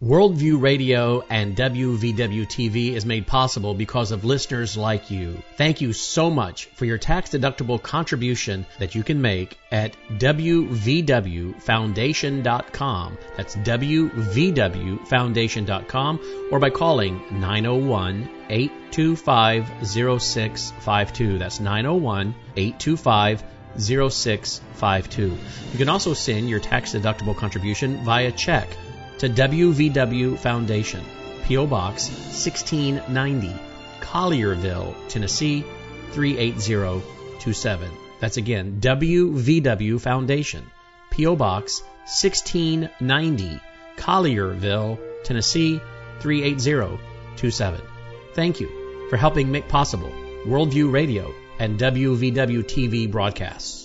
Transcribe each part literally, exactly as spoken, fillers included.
Worldview Radio and W V W T V is made possible because of listeners like you. Thank you so much for your tax-deductible contribution that you can make at W V W foundation dot com. That's W V W foundation dot com, or by calling nine oh one, eight two five, oh six five two. That's nine oh one, eight two five, oh six five two. You can also send your tax-deductible contribution via check to W V W Foundation, P O. Box sixteen ninety, Collierville, Tennessee three eight zero two seven. That's again, W V W Foundation, P O. Box sixteen ninety, Collierville, Tennessee three eight zero two seven. Thank you for helping make possible Worldview Radio and W V W T V broadcasts.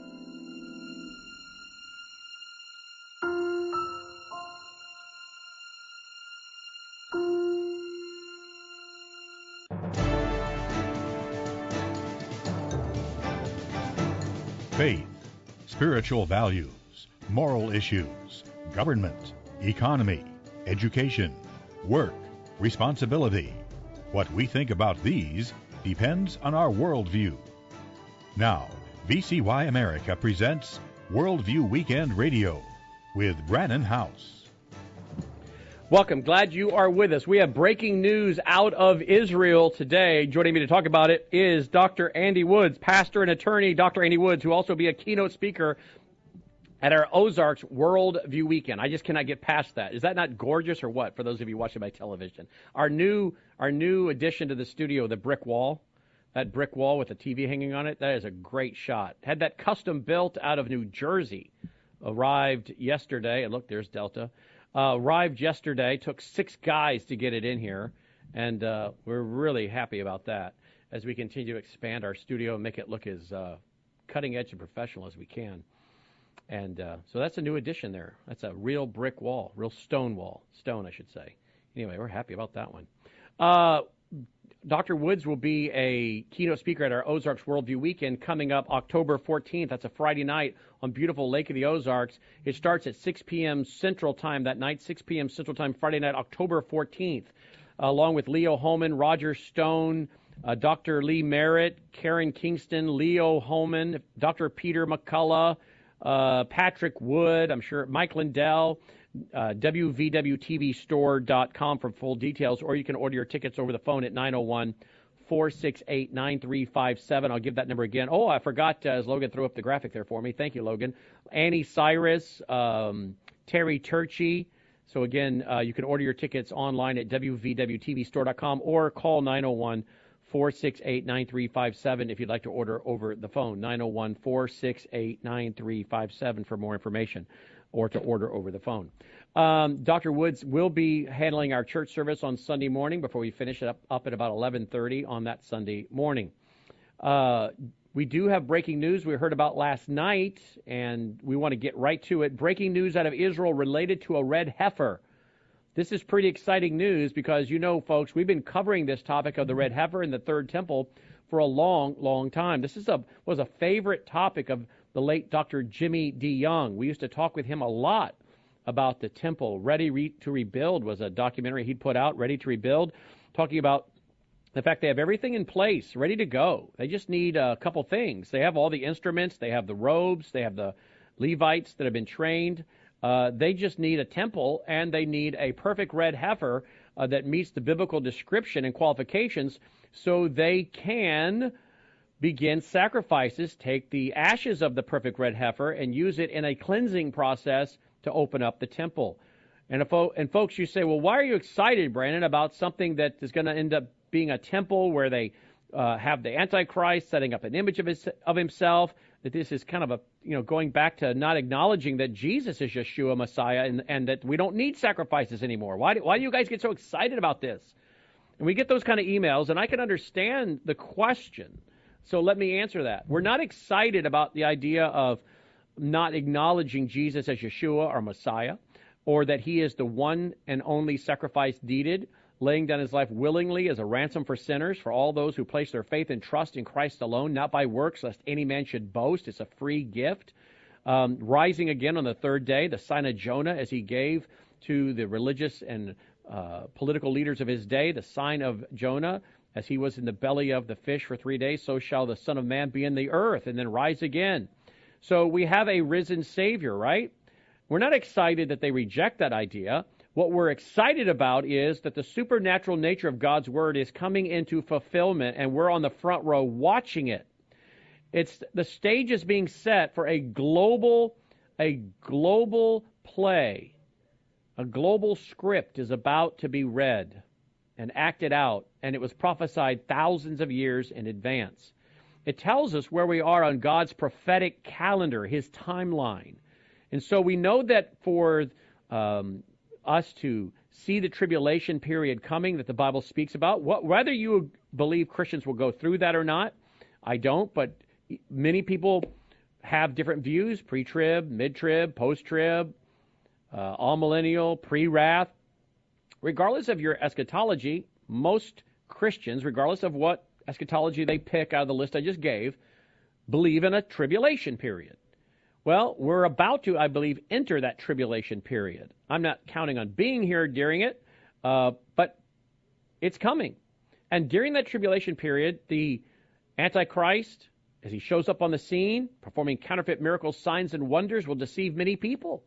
Faith, spiritual values, moral issues, government, economy, education, work, responsibility. What we think about these depends on our worldview. Now, V C Y America presents Worldview Weekend Radio with Brannon Howse. Welcome. Glad you are with us. We have breaking news out of Israel today. Joining me to talk about it is Doctor Andy Woods, pastor and attorney. Doctor Andy Woods, who will also be a keynote speaker at our Ozarks World View Weekend. I just cannot get past that. Is that not gorgeous or what, for those of you watching by television? Our new our new addition to the studio, the brick wall, that brick wall with the T V hanging on it, that is a great shot. Had that custom built out of New Jersey. Arrived yesterday. And look, there's Delta. Uh, arrived yesterday, took six guys to get it in here, and uh, we're really happy about that as we continue to expand our studio and make it look as uh, cutting edge and professional as we can. And uh, so that's a new addition there. That's a real brick wall, real stone wall, stone I should say. Anyway, we're happy about that one. Uh, Doctor Woods will be a keynote speaker at our Ozarks Worldview Weekend coming up October fourteenth. That's a Friday night on beautiful Lake of the Ozarks. It starts at six p.m. Central Time that night, six p.m. Central Time, Friday night, October fourteenth, uh, along with Leo Holman, Roger Stone, uh, Doctor Lee Merritt, Karen Kingston, Leo Holman, Doctor Peter McCullough, uh, Patrick Wood, I'm sure, Mike Lindell, Uh, W V W T V store dot com for full details, or you can order your tickets over the phone at nine oh one, four six eight, nine three five seven. I'll give that number again. Oh, I forgot, uh, as Logan threw up the graphic there for me. Thank you, Logan. Annie Cyrus, um, Terry Turchi. So, again, uh, you can order your tickets online at W V W T V store dot com or call nine oh one, four six eight, nine three five seven if you'd like to order over the phone, nine oh one, four six eight, nine three five seven for more information, or to order over the phone. Um, Doctor Woods will be handling our church service on Sunday morning before we finish it up, up at about eleven thirty on that Sunday morning. Uh, we do have breaking news we heard about last night, and we want to get right to it. Breaking news out of Israel related to a red heifer. This is pretty exciting news because, you know, folks, we've been covering this topic of the red heifer in the Third Temple for a long, long time. This is a was a favorite topic of the late Doctor Jimmy DeYoung. We used to talk with him a lot about the temple. Ready Re- to Rebuild was a documentary he'd put out, Ready to Rebuild, talking about the fact they have everything in place, ready to go. They just need a couple things. They have all the instruments. They have the robes. They have the Levites that have been trained. Uh, they just need a temple, and they need a perfect red heifer uh, that meets the biblical description and qualifications so they can begin sacrifices, take the ashes of the perfect red heifer and use it in a cleansing process to open up the temple. And, if, and folks, you say, well, why are you excited, Brandon, about something that is going to end up being a temple where they uh, have the Antichrist setting up an image of, his, of himself, that this is kind of a, you know, going back to not acknowledging that Jesus is Yeshua, Messiah, and, and that we don't need sacrifices anymore. Why do, why do you guys get so excited about this? And we get those kind of emails, and I can understand the question. So let me answer that. We're not excited about the idea of not acknowledging Jesus as Yeshua or Messiah, or that he is the one and only sacrifice needed, laying down his life willingly as a ransom for sinners, for all those who place their faith and trust in Christ alone, not by works, lest any man should boast. It's a free gift. Um, rising again on the third day, the sign of Jonah, as he gave to the religious and uh, political leaders of his day, the sign of Jonah. As he was in the belly of the fish for three days, so shall the Son of Man be in the earth and then rise again. So we have a risen Savior, right? We're not excited that they reject that idea. What we're excited about is that the supernatural nature of God's Word is coming into fulfillment, and we're on the front row watching it. It's the stage is being set for a global, a global play. A global script is about to be read and acted out, and it was prophesied thousands of years in advance. It tells us where we are on God's prophetic calendar, his timeline. And so we know that for um, us to see the tribulation period coming that the Bible speaks about, what, whether you believe Christians will go through that or not, I don't, but many people have different views, pre-trib, mid-trib, post-trib, uh, all-millennial, pre-wrath. Regardless of your eschatology, most Christians, regardless of what eschatology they pick out of the list I just gave, believe in a tribulation period. Well, we're about to, I believe, enter that tribulation period. I'm not counting on being here during it, uh, but it's coming. And during that tribulation period, the Antichrist, as he shows up on the scene, performing counterfeit miracles, signs, and wonders, will deceive many people.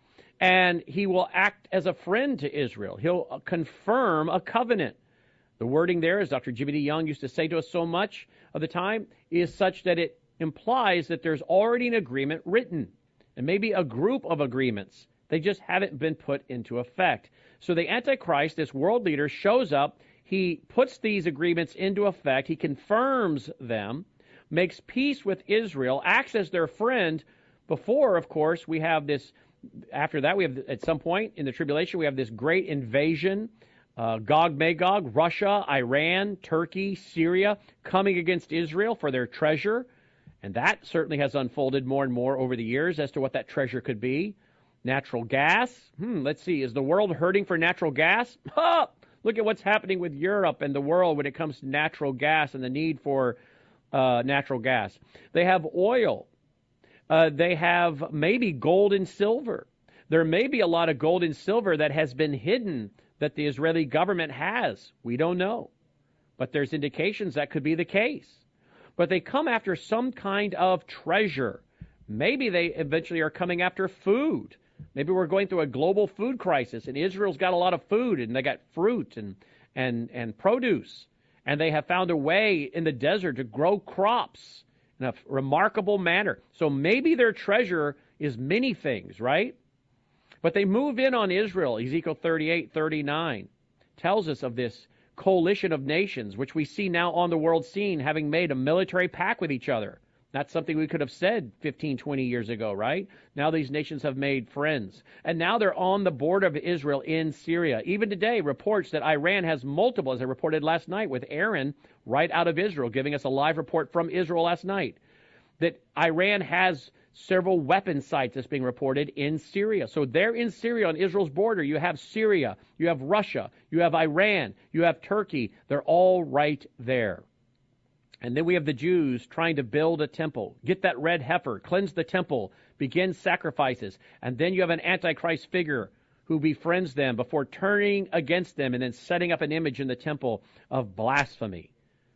And he will act as a friend to Israel. He'll confirm a covenant. The wording there, as Doctor Jimmy D. Young used to say to us so much of the time, is such that it implies that there's already an agreement written, and maybe a group of agreements. They just haven't been put into effect. So the Antichrist, this world leader, shows up. He puts these agreements into effect. He confirms them, makes peace with Israel, acts as their friend. Before, of course, we have this. After that, we have, at some point in the tribulation, we have this great invasion, uh, Gog, Magog, Russia, Iran, Turkey, Syria, coming against Israel for their treasure. And that certainly has unfolded more and more over the years as to what that treasure could be. Natural gas. Hmm, let's see. Is the world hurting for natural gas? Ha! Look at what's happening with Europe and the world when it comes to natural gas and the need for uh, natural gas. They have oil. Uh, they have maybe gold and silver. There may be a lot of gold and silver that has been hidden that the Israeli government has. We don't know. But there's indications that could be the case. But they come after some kind of treasure. Maybe they eventually are coming after food. Maybe we're going through a global food crisis, and Israel's got a lot of food, and they got fruit and, and, and produce. And they have found a way in the desert to grow crops in a remarkable manner. So maybe their treasure is many things, right? But they move in on Israel. Ezekiel thirty-eight, thirty-nine tells us of this coalition of nations, which we see now on the world scene, having made a military pact with each other. That's something we could have said fifteen, twenty years ago, right? Now these nations have made friends. And now they're on the border of Israel in Syria. Even today, reports that Iran has multiple, as I reported last night with Aaron, right out of Israel, giving us a live report from Israel last night, that Iran has several weapon sites that's being reported in Syria. So they're in Syria on Israel's border. You have Syria, you have Russia, you have Iran, you have Turkey. They're all right there. And then we have the Jews trying to build a temple, get that red heifer, cleanse the temple, begin sacrifices. And then you have an Antichrist figure who befriends them before turning against them and then setting up an image in the temple of blasphemy.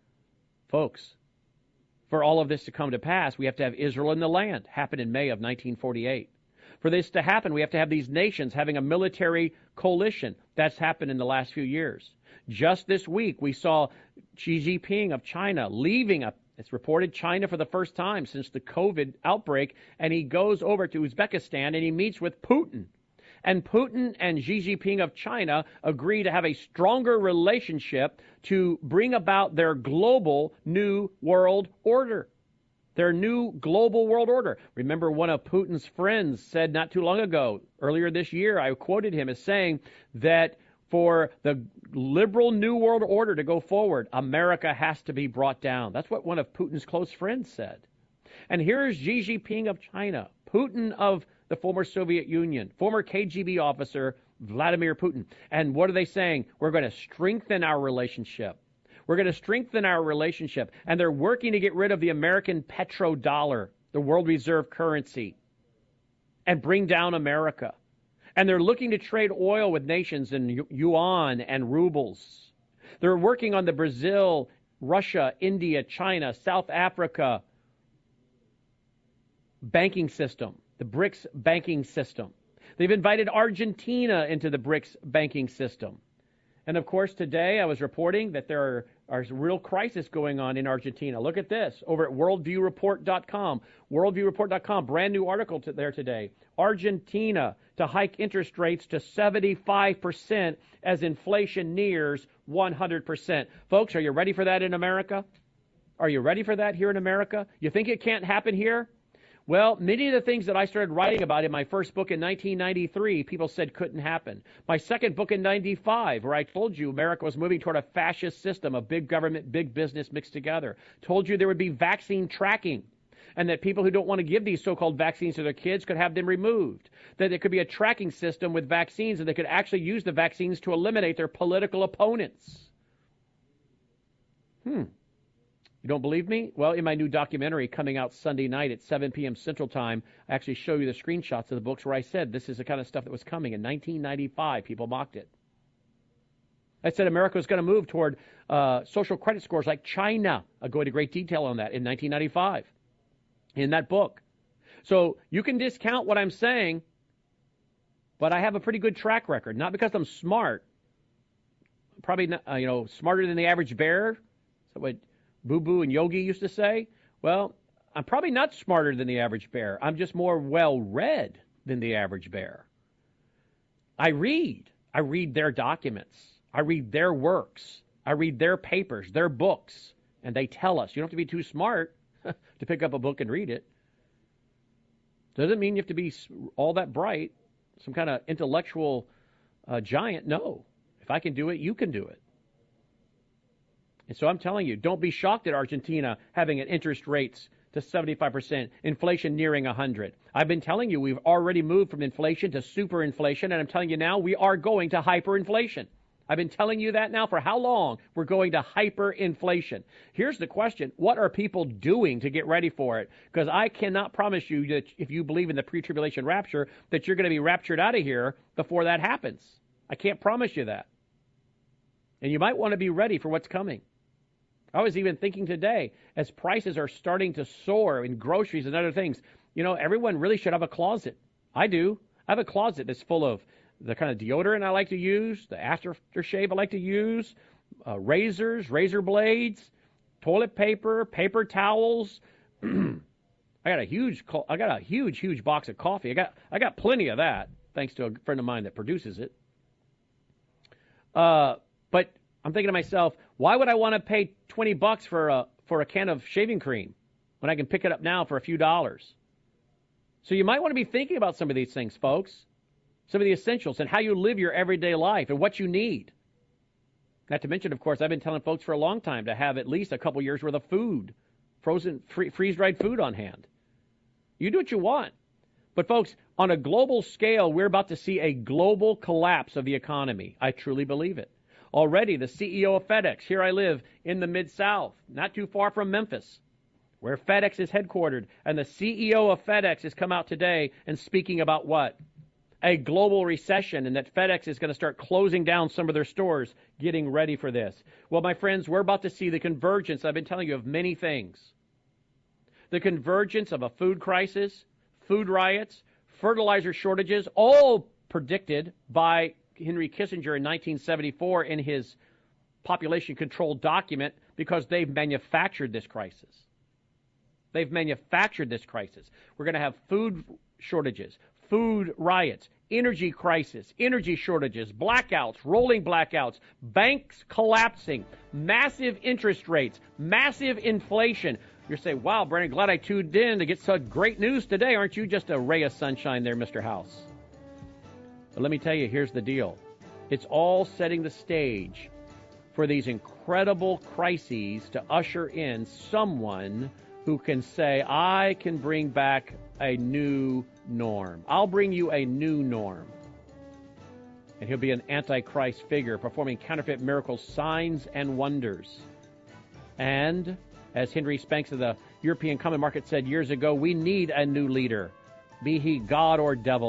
Folks, for all of this to come to pass, we have to have Israel in the land. Happened in May of nineteen forty-eight. For this to happen, we have to have these nations having a military coalition. That's happened in the last few years. Just this week, we saw Xi Jinping of China leaving, a, it's reported, China for the first time since the COVID outbreak, and he goes over to Uzbekistan and he meets with Putin. And Putin and Xi Jinping of China agree to have a stronger relationship to bring about their global new world order. Their new global world order. Remember, one of Putin's friends said not too long ago, earlier this year, I quoted him as saying that for the liberal new world order to go forward, America has to be brought down. That's what one of Putin's close friends said. And here's Xi Jinping of China, Putin of the former Soviet Union, former K G B officer Vladimir Putin. And what are they saying? We're going to strengthen our relationship. We're going to strengthen our relationship. And they're working to get rid of the American petrodollar, the world reserve currency, and bring down America. And they're looking to trade oil with nations in yuan and rubles. They're working on the Brazil, Russia, India, China, South Africa banking system, the BRICS banking system. They've invited Argentina into the BRICS banking system. And of course, today I was reporting that there are, are real crisis going on in Argentina. Look at this over at worldview report dot com. worldview report dot com, brand new article to there today. Argentina to hike interest rates to seventy-five percent as inflation nears one hundred percent. Folks, are you ready for that in America? Are you ready for that here in America? You think it can't happen here? Well, many of the things that I started writing about in my first book in nineteen ninety-three, people said couldn't happen. My second book in ninety-five, where I told you America was moving toward a fascist system of big government, big business mixed together. Told you there would be vaccine tracking, and that people who don't want to give these so-called vaccines to their kids could have them removed. That there could be a tracking system with vaccines, and they could actually use the vaccines to eliminate their political opponents. Hmm. You don't believe me? Well, in my new documentary coming out Sunday night at seven p.m. Central Time, I actually show you the screenshots of the books where I said this is the kind of stuff that was coming. In nineteen ninety-five, people mocked it. I said America was going to move toward uh, social credit scores like China. I'll go into great detail on that in nineteen ninety-five in that book. So you can discount what I'm saying, but I have a pretty good track record. Not because I'm smart. Probably not, uh, you know, smarter than the average bear. So what Boo Boo and Yogi used to say? Well, I'm probably not smarter than the average bear. I'm just more well-read than the average bear. I read. I read their documents. I read their works. I read their papers, their books, and they tell us. You don't have to be too smart to pick up a book and read it. Doesn't mean you have to be all that bright, some kind of intellectual uh, giant. No. If I can do it, you can do it. And so I'm telling you, don't be shocked at Argentina having an interest rates to seventy-five percent, inflation nearing one hundred. I've been telling you we've already moved from inflation to superinflation, and I'm telling you now we are going to hyperinflation. I've been telling you that now for how long? We're going to hyperinflation. Here's the question. What are people doing to get ready for it? Because I cannot promise you that if you believe in the pre-tribulation rapture, that you're going to be raptured out of here before that happens. I can't promise you that. And you might want to be ready for what's coming. I was even thinking today, as prices are starting to soar in groceries and other things, you know, everyone really should have a closet. I do. I have a closet that's full of the kind of deodorant I like to use, the aftershave I like to use, uh, razors, razor blades, toilet paper, paper towels. I got a huge, I got a huge, huge box of coffee. I got, I got plenty of that, thanks to a friend of mine that produces it. Uh, but I'm thinking to myself, why would I want to pay twenty bucks for a for a can of shaving cream when I can pick it up now for a few dollars? So you might want to be thinking about some of these things, folks. Some of the essentials and how you live your everyday life and what you need. Not to mention, of course, I've been telling folks for a long time to have at least a couple years worth of food, frozen, free, freeze-dried food on hand. You do what you want. But folks, on a global scale, we're about to see a global collapse of the economy. I truly believe it. Already, the C E O of FedEx, here I live in the Mid-South, not too far from Memphis, where FedEx is headquartered. And the C E O of FedEx has come out today and speaking about what? A global recession, and that FedEx is going to start closing down some of their stores, getting ready for this. Well, my friends, we're about to see the convergence, I've been telling you, of many things. The convergence of a food crisis, food riots, fertilizer shortages, all predicted by Henry Kissinger in nineteen seventy-four in his population control document, because they've manufactured this crisis. They've manufactured this crisis. We're going to have food shortages, food riots, energy crisis, energy shortages, blackouts, rolling blackouts, banks collapsing, massive interest rates, massive inflation. You're saying, wow, Brandon, glad I tuned in to get such great news today. Aren't you just a ray of sunshine there, Mister House? But let me tell you, here's the deal. It's all setting the stage for these incredible crises to usher in someone who can say, I can bring back a new norm. I'll bring you a new norm. And he'll be an antichrist figure performing counterfeit miracles, signs, and wonders. And as Henry Spanks of the European Common Market said years ago, we need a new leader, be he God or devil.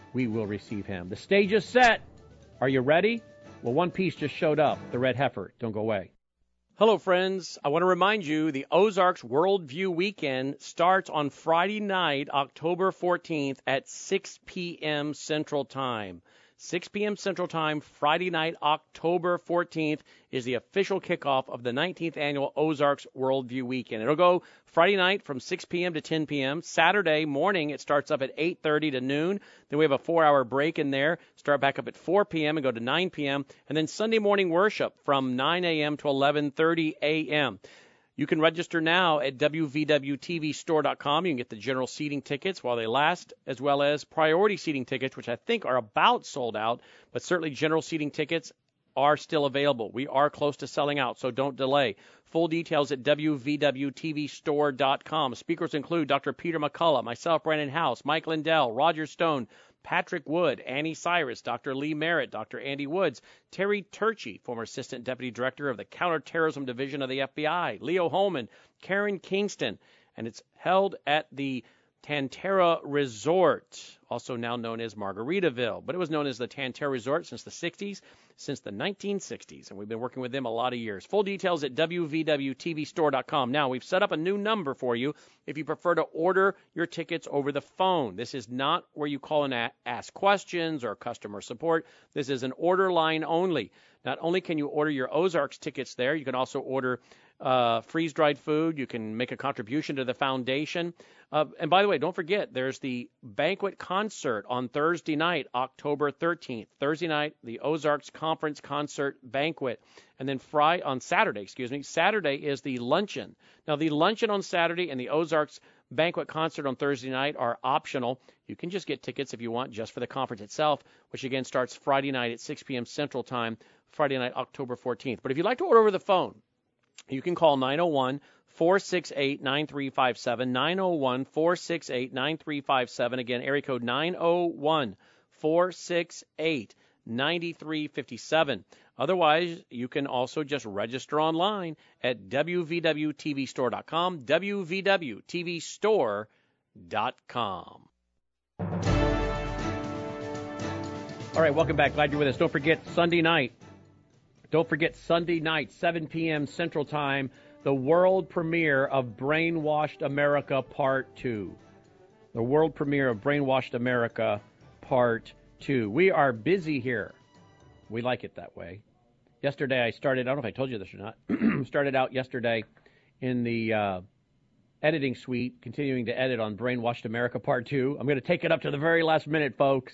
we will receive him. The stage is set. Are you ready? Well, one piece just showed up, the red heifer. Don't go away. Hello, friends. I want to remind you the Ozarks Worldview Weekend starts on Friday night, October fourteenth at six p.m. Central Time. six p.m. Central Time, Friday night, October fourteenth, is the official kickoff of the nineteenth Annual Ozarks Worldview Weekend. It'll go Friday night from six p.m. to ten p.m. Saturday morning, it starts up at eight thirty to noon. Then we have a four-hour break in there, start back up at four p.m. and go to nine p.m. And then Sunday morning worship from nine a.m. to eleven thirty a.m. You can register now at W V W T V store dot com. You can get the general seating tickets while they last, as well as priority seating tickets, which I think are about sold out, but certainly general seating tickets are still available. We are close to selling out, so don't delay. Full details at W V W T V store dot com. Speakers include Doctor Peter McCullough, myself, Brandon House, Mike Lindell, Roger Stone, Patrick Wood, Annie Cyrus, Doctor Lee Merritt, Doctor Andy Woods, Terry Turchi, former Assistant Deputy Director of the Counterterrorism Division of the F B I, Leo Holman, Karen Kingston, and it's held at the Tantera Resort, also now known as Margaritaville, but it was known as the Tantera Resort since the sixties, since the nineteen sixties, and we've been working with them a lot of years. Full details at W V W T V store dot com. Now, we've set up a new number for you if you prefer to order your tickets over the phone. This is not where you call and a- ask questions or customer support. This is an order line only. Not only can you order your Ozarks tickets there, you can also order uh, freeze-dried food. You can make a contribution to the foundation. Uh, and by the way, don't forget, there's the banquet concert on Thursday night, October thirteenth. Thursday night, the Ozarks Conference Concert Banquet. And then Friday, on Saturday, excuse me, Saturday is the luncheon. Now, the luncheon on Saturday and the Ozarks Banquet Concert on Thursday night are optional. You can just get tickets if you want just for the conference itself, which again starts Friday night at six p.m. Central Time, Friday night, October fourteenth. But if you'd like to order over the phone, you can call nine oh one, four six eight, nine three five seven, nine oh one, four six eight, nine three five seven. Again, area code nine oh one, four six eight, nine three five seven. Otherwise, you can also just register online at W V W T V store dot com, W V W T V store dot com. All right, welcome back. Glad you're with us. Don't forget Sunday night. Don't forget Sunday night, seven p.m. Central Time, the world premiere of Brainwashed America Part two. The world premiere of Brainwashed America Part two. We are busy here. We like it that way. Yesterday I started, I don't know if I told you this or not, started out yesterday in the uh, editing suite, continuing to edit on Brainwashed America Part two. I'm going to take it up to the very last minute, folks.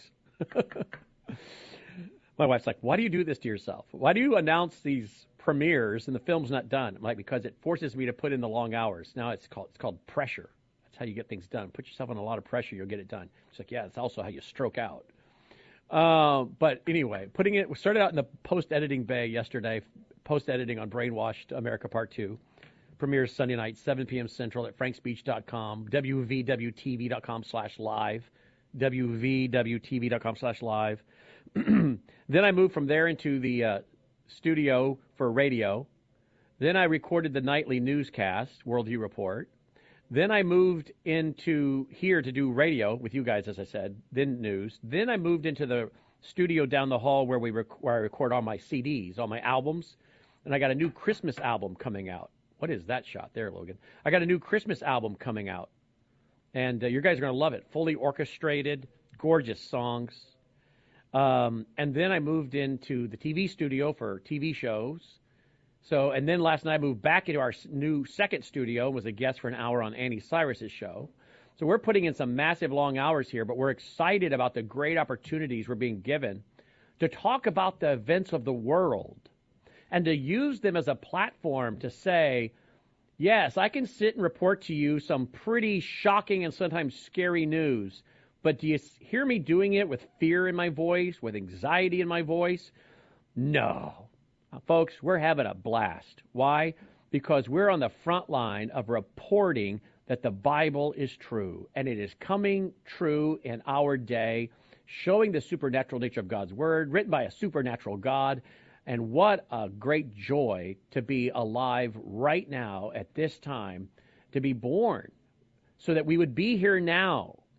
My wife's like, why do you do this to yourself? Why do you announce these premieres and the film's not done? I'm like, because it forces me to put in the long hours. Now it's called it's called pressure. That's how you get things done. Put yourself on a lot of pressure, you'll get it done. It's like, yeah, it's also how you stroke out. Uh, but anyway, putting it, we started out in the post-editing bay yesterday, post-editing on Brainwashed America Part two. Premieres Sunday night, seven p.m. Central at frank speech dot com, W V W T V dot com slash live, W V W T V dot com slash live. Then I moved from there into the uh, studio for radio. Then I recorded the nightly newscast, Worldview Report. Then I moved into here to do radio with you guys, as I said, then news. Then I moved into the studio down the hall where we rec- where I record all my C Ds, all my albums. And I got a new Christmas album coming out. What is that shot there, Logan? I got a new Christmas album coming out. And uh, you guys are going to love it. Fully orchestrated, gorgeous songs. Um, and then I moved into the T V studio for T V shows. So, and then last night I moved back into our new second studio and was a guest for an hour on Annie Cyrus's show. So we're putting in some massive long hours here, but we're excited about the great opportunities we're being given to talk about the events of the world and to use them as a platform to say, yes, I can sit and report to you some pretty shocking and sometimes scary news, but do you hear me doing it with fear in my voice, with anxiety in my voice? No. Folks, we're having a blast. Why? Because we're on the front line of reporting that the Bible is true, and it is coming true in our day, showing the supernatural nature of God's Word, written by a supernatural God. And what a great joy to be alive right now at this time, to be born, so that we would be here now.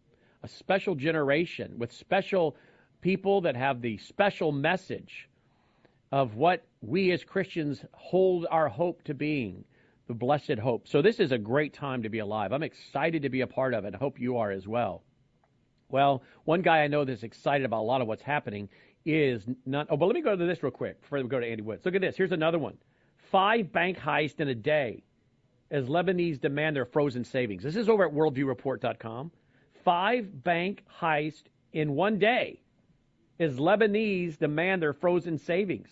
a special generation with special people that have the special message of what we as Christians hold our hope to being, the blessed hope. So this is a great time to be alive. I'm excited to be a part of it. I hope you are as well. Well, one guy I know that's excited about a lot of what's happening is not. Oh, but let me go to this real quick before we go to Andy Woods. Look at this. Here's another one. Five bank heists in a day as Lebanese demand their frozen savings. This is over at worldview report dot com. Five bank heists in one day as Lebanese demand their frozen savings.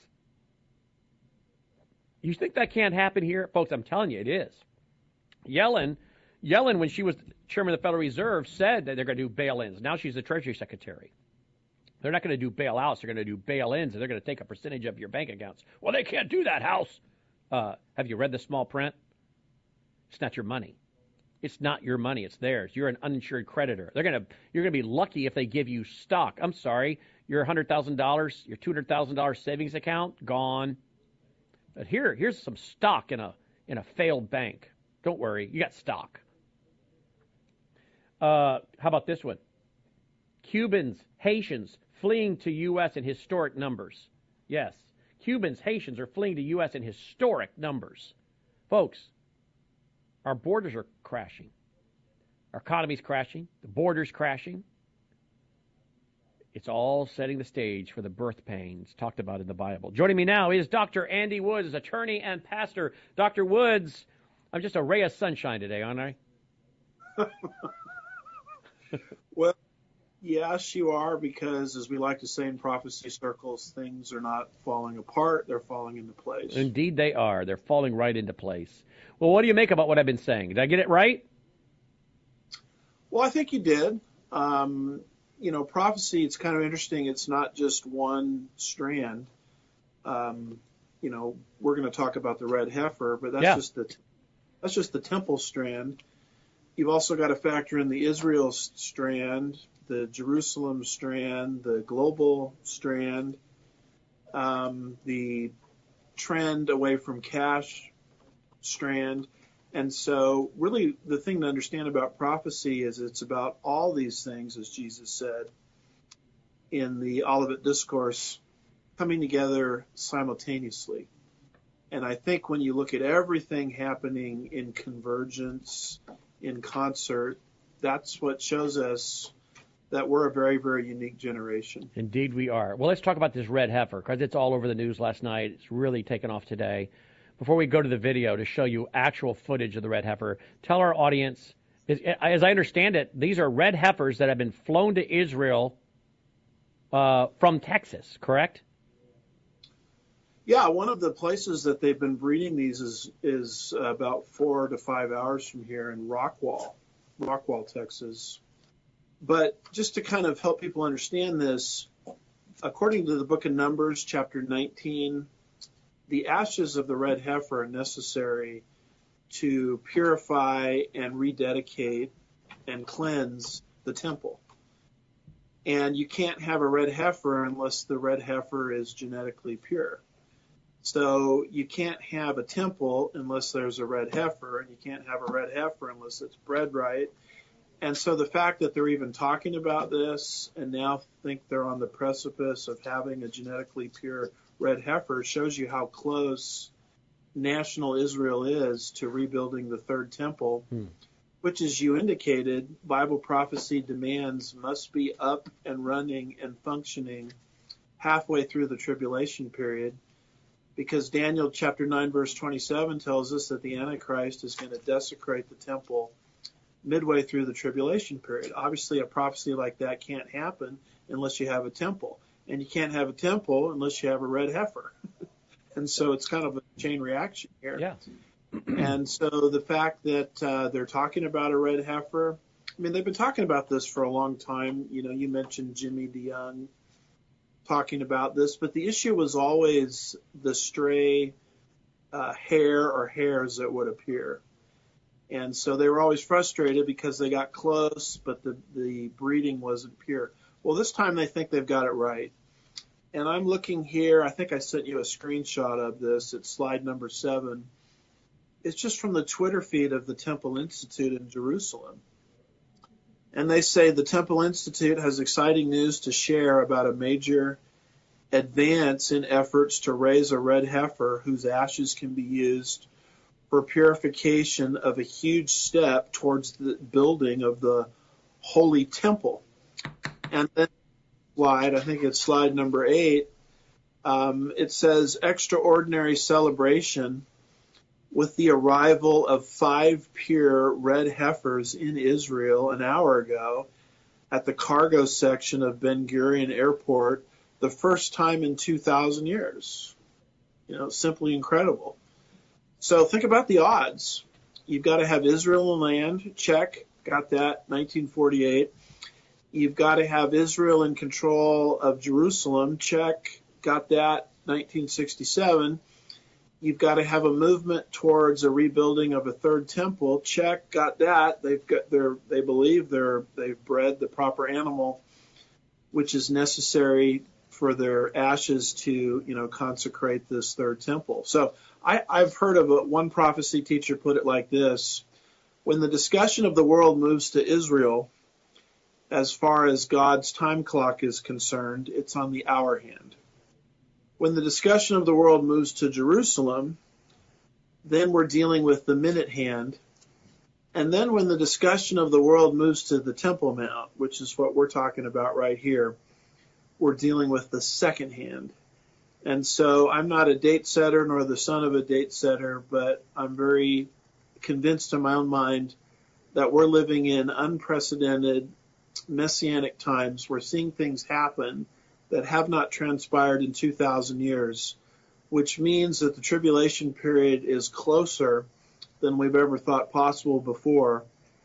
You think that can't happen here? Folks, I'm telling you, it is. Yellen, Yellen, when she was chairman of the Federal Reserve, said that they're going to do bail-ins. Now she's the Treasury Secretary. They're not going to do bailouts. They're going to do bail-ins, and they're going to take a percentage of your bank accounts. Well, they can't do that, House. Uh, have you read the small print? It's not your money. It's not your money. It's theirs. You're an uninsured creditor. They're going to. You're going to be lucky if they give you stock. I'm sorry. Your one hundred thousand dollars, your two hundred thousand dollars savings account, gone. But here, here's some stock in a in a failed bank. Don't worry, you got stock. Uh, how about this one? Cubans, Haitians fleeing to U S in historic numbers. Yes, Cubans, Haitians are fleeing to U S in historic numbers. Folks, our borders are crashing. Our economy's crashing. The border's crashing. It's all setting the stage for the birth pains talked about in the Bible. Joining me now is Doctor Andy Woods, attorney and pastor. Doctor Woods, I'm just a ray of sunshine today, aren't I? Well, yes, you are, because as we like to say in prophecy circles, things are not falling apart, they're falling into place. Indeed they are. They're falling right into place. Well, what do you make about what I've been saying? Did I get it right? Well, I think you did. Um, you know, prophecy, it's kind of interesting. It's not just one strand. Um, you know, we're going to talk about the red heifer, but that's yeah. just the that's just the temple strand. You've also got to factor in the Israel strand, the Jerusalem strand, the global strand, um, the trend away from cash strand. And so really the thing to understand about prophecy is it's about all these things, as Jesus said in the Olivet Discourse, coming together simultaneously. And I think when you look at everything happening in convergence, in concert, that's what shows us that we're a very, very unique generation. Indeed we are. Well, let's talk about this red heifer, because it's all over the news last night. It's really taken off today. Before we go to the video to show you actual footage of the red heifer, tell our audience, as I understand it, these are red heifers that have been flown to Israel uh, from Texas, correct? Yeah, one of the places that they've been breeding these is is about four to five hours from here in Rockwall, Rockwall, Texas. But just to kind of help people understand this, according to the book of Numbers, chapter nineteen, the ashes of the red heifer are necessary to purify and rededicate and cleanse the temple. And you can't have a red heifer unless the red heifer is genetically pure. So you can't have a temple unless there's a red heifer, and you can't have a red heifer unless it's bred right. And so the fact that they're even talking about this and now think they're on the precipice of having a genetically pure red heifer shows you how close national Israel is to rebuilding the third temple, hmm. which, as you indicated, Bible prophecy demands must be up and running and functioning halfway through the tribulation period, because Daniel chapter nine, verse twenty-seven tells us that the Antichrist is going to desecrate the temple midway through the tribulation period. Obviously, a prophecy like that can't happen unless you have a temple. And you can't have a temple unless you have a red heifer. And so it's kind of a chain reaction here. Yeah. And so the fact that uh, they're talking about a red heifer, I mean, they've been talking about this for a long time. You know, you mentioned Jimmy DeYoung talking about this, but the issue was always the stray uh, hair or hairs that would appear. And so they were always frustrated because they got close, but the, the breeding wasn't pure. Well, this time they think they've got it right. And I'm looking here. I think I sent you a screenshot of this. It's slide number seven. It's just from the Twitter feed of the Temple Institute in Jerusalem. And they say the Temple Institute has exciting news to share about a major advance in efforts to raise a red heifer whose ashes can be used for purification of a huge step towards the building of the Holy Temple. And then slide, I think it's slide number eight, um, it says extraordinary celebration with the arrival of five pure red heifers in Israel an hour ago at the cargo section of Ben Gurion Airport, the first time in two thousand years. You know, simply incredible. So think about the odds. You've got to have Israel and land, check, got that, nineteen forty-eight. You've got to have Israel in control of Jerusalem, check, got that, nineteen sixty-seven. You've got to have a movement towards a rebuilding of a third temple, check, got that. They've got their, they believe they're, they've bred the proper animal, which is necessary for their ashes to, you know, consecrate this third temple. So I, I've heard of a, one prophecy teacher put it like this: when the discussion of the world moves to Israel, as far as God's time clock is concerned, it's on the hour hand. When the discussion of the world moves to Jerusalem, then we're dealing with the minute hand. And then when the discussion of the world moves to the Temple Mount, which is what we're talking about right here, we're dealing with the second hand. And so I'm not a date setter nor the son of a date setter, but I'm very convinced in my own mind that we're living in unprecedented messianic times. We're seeing things happen that have not transpired in two thousand years, which means that the tribulation period is closer than we've ever thought possible before.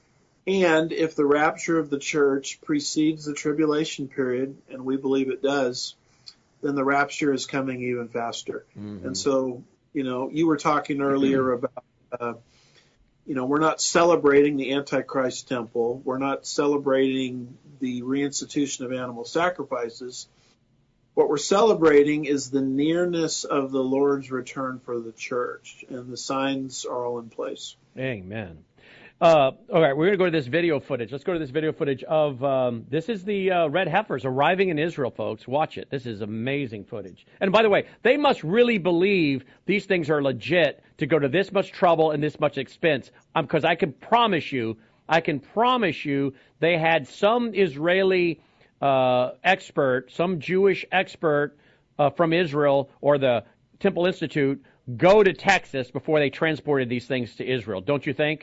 And if the rapture of the church precedes the tribulation period, and we believe it does, then the rapture is coming even faster. Mm-hmm. And so, you know, you were talking earlier mm-hmm. about, uh, you know, we're not celebrating the Antichrist temple. We're not celebrating the reinstitution of animal sacrifices. What we're celebrating is the nearness of the Lord's return for the church, and the signs are all in place. Amen. Uh, all right, we're going to go to this video footage. Let's go to this video footage of, um, this is the uh, red heifers arriving in Israel, folks. Watch it. This is amazing footage. And by the way, they must really believe these things are legit to go to this much trouble and this much expense. Because um, I can promise you, I can promise you they had some Israeli uh, expert, some Jewish expert uh, from Israel or the Temple Institute go to Texas before they transported these things to Israel. Don't you think?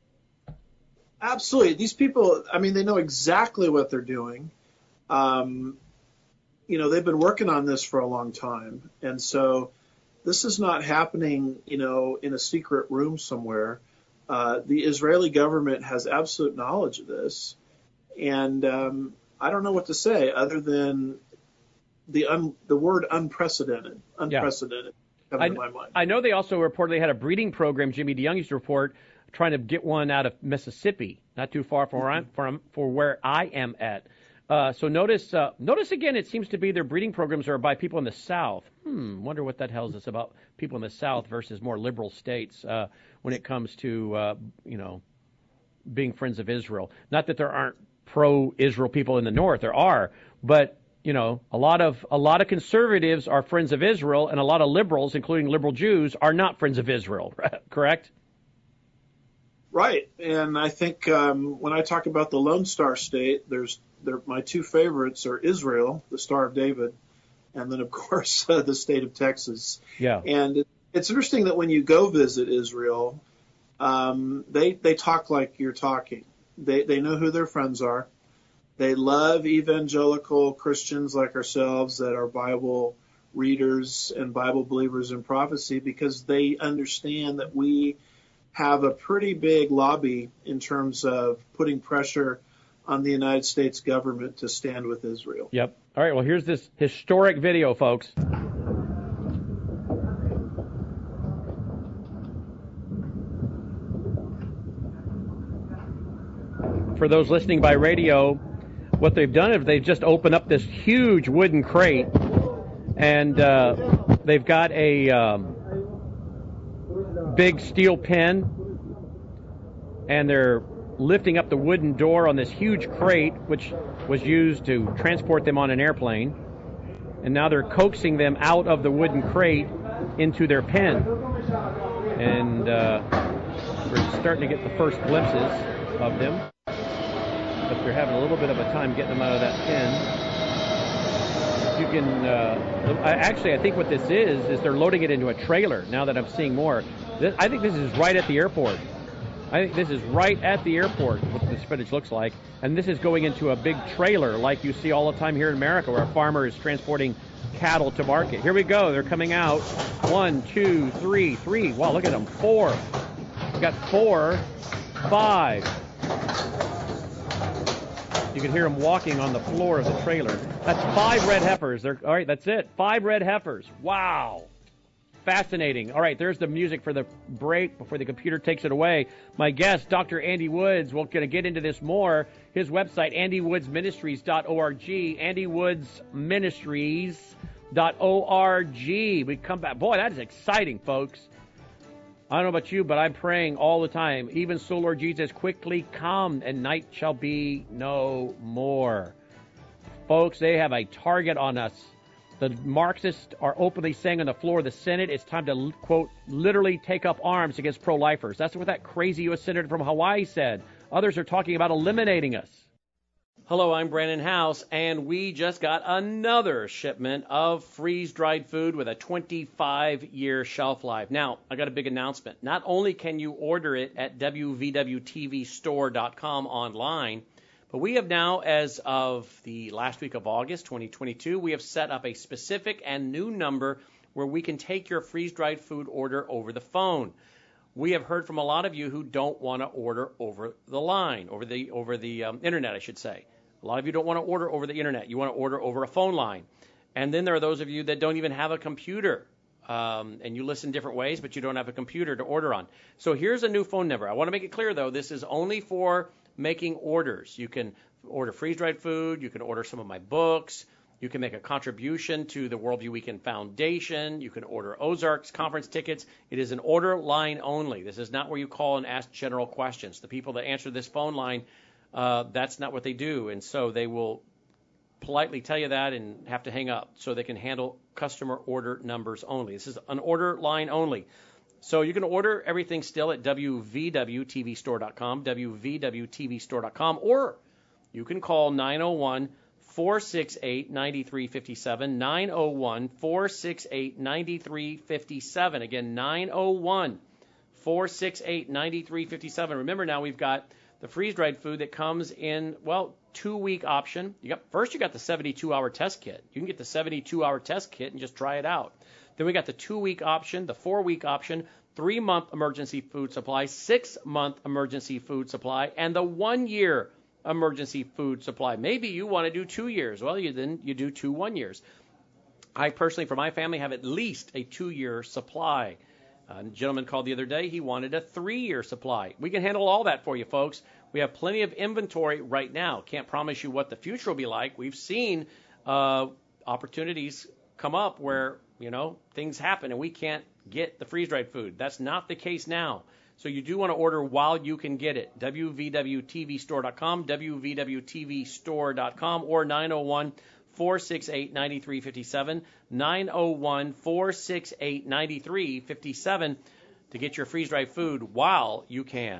Absolutely. These people, I mean, they know exactly what they're doing. Um, you know, they've been working on this for a long time. And so this is not happening, you know, in a secret room somewhere. Uh, the Israeli government has absolute knowledge of this. And um, I don't know what to say other than the un, the word unprecedented, unprecedented yeah. coming to my mind. I know they also reportedly had a breeding program, Jimmy DeYoung used to report, trying to get one out of Mississippi, not too far from where I'm, from, for where I am at. Uh, so notice, uh, notice again, it seems to be their breeding programs are by people in the South. Hmm, wonder what that tells us about people in the South versus more liberal states uh, when it comes to, uh, you know, being friends of Israel. Not that there aren't pro-Israel people in the North, there are, but you know, a lot of a lot of conservatives are friends of Israel, and a lot of liberals, including liberal Jews, are not friends of Israel. Correct? Right, and I think um, when I talk about the Lone Star State, there's there, my two favorites are Israel, the Star of David, and then of course uh, the state of Texas. Yeah. And it, it's interesting that when you go visit Israel, um, they they talk like you're talking. They they know who their friends are. They love evangelical Christians like ourselves that are Bible readers and Bible believers in prophecy, because they understand that we have a pretty big lobby in terms of putting pressure on the United States government to stand with Israel. Yep. All right, well, here's this historic video, folks. For those listening by radio, what they've done is they've just opened up this huge wooden crate, and uh, they've got a um, big steel pen, and they're lifting up the wooden door on this huge crate, which was used to transport them on an airplane. And now they're coaxing them out of the wooden crate into their pen. And uh, we're starting to get the first glimpses of them. But they're having a little bit of a time getting them out of that pen. You can, uh, I, actually, I think what this is, is they're loading it into a trailer now that I'm seeing more. This, I think this is right at the airport. I think this is right at the airport, what this footage looks like. And this is going into a big trailer like you see all the time here in America, where a farmer is transporting cattle to market. Here we go. They're coming out. One, two, three, three. Wow, look at them. Four. We got four, five. You can hear them walking on the floor of the trailer. That's five red heifers. They're, all right, that's it. Five red heifers. Wow. Fascinating. All right, there's the music for the break before the computer takes it away. My guest, Doctor Andy Woods, we're going to get into this more. His website, andy woods ministries dot org, andy woods ministries dot org. We come back. Boy, that is exciting, folks. I don't know about you, but I'm praying all the time. Even so, Lord Jesus, quickly come, and night shall be no more. Folks, they have a target on us. The Marxists are openly saying on the floor of the Senate it's time to, quote, literally take up arms against pro-lifers. That's what that crazy U S senator from Hawaii said. Others are talking about eliminating us. Hello, I'm Brandon House, and we just got another shipment of freeze-dried food with a twenty-five year shelf life. Now, I got a big announcement. Not only can you order it at w v w t v store dot com online, but we have now, as of the last week of August twenty twenty-two, we have set up a specific and new number where we can take your freeze-dried food order over the phone. We have heard from a lot of you who don't want to order over the line, over the over the um, internet, I should say. A lot of you don't want to order over the internet. You want to order over a phone line. And then there are those of you that don't even have a computer. Um, and you listen different ways, but you don't have a computer to order on. So here's a new phone number. I want to make it clear, though, this is only for making orders. You can order freeze-dried food. You can order some of my books. You can make a contribution to the Worldview Weekend Foundation. You can order Ozarks conference tickets. It is an order line only. This is not where you call and ask general questions. The people that answer this phone line, uh, that's not what they do. And so they will politely tell you that and have to hang up so they can handle customer order numbers only. This is an order line only. So you can order everything still at w v w t v store dot com, w v w t v store dot com, or you can call nine oh one, four six eight, nine three five seven, nine oh one, four six eight, nine three five seven. Again, nine oh one, four six eight, nine three five seven. Remember now we've got the freeze-dried food that comes in, well, two-week option. You got First, you got the seventy-two hour test kit. You can get the seventy-two hour test kit and just try it out. Then we got the two-week option, the four-week option, three-month emergency food supply, six-month emergency food supply, and the one-year emergency food supply. Maybe you want to do two years. Well, you then you do two one years. I personally, for my family, have at least a two-year supply. A gentleman called the other day. He wanted a three-year supply. We can handle all that for you, folks. We have plenty of inventory right now. Can't promise you what the future will be like. We've seen uh, opportunities come up where, you know, things happen and we can't get the freeze-dried food. That's not the case now. So you do want to order while you can get it. w v w t v store dot com, w v w t v store dot com, or nine oh one, four six eight, nine three five seven, nine oh one, four six eight, nine three five seven to get your freeze-dried food while you can.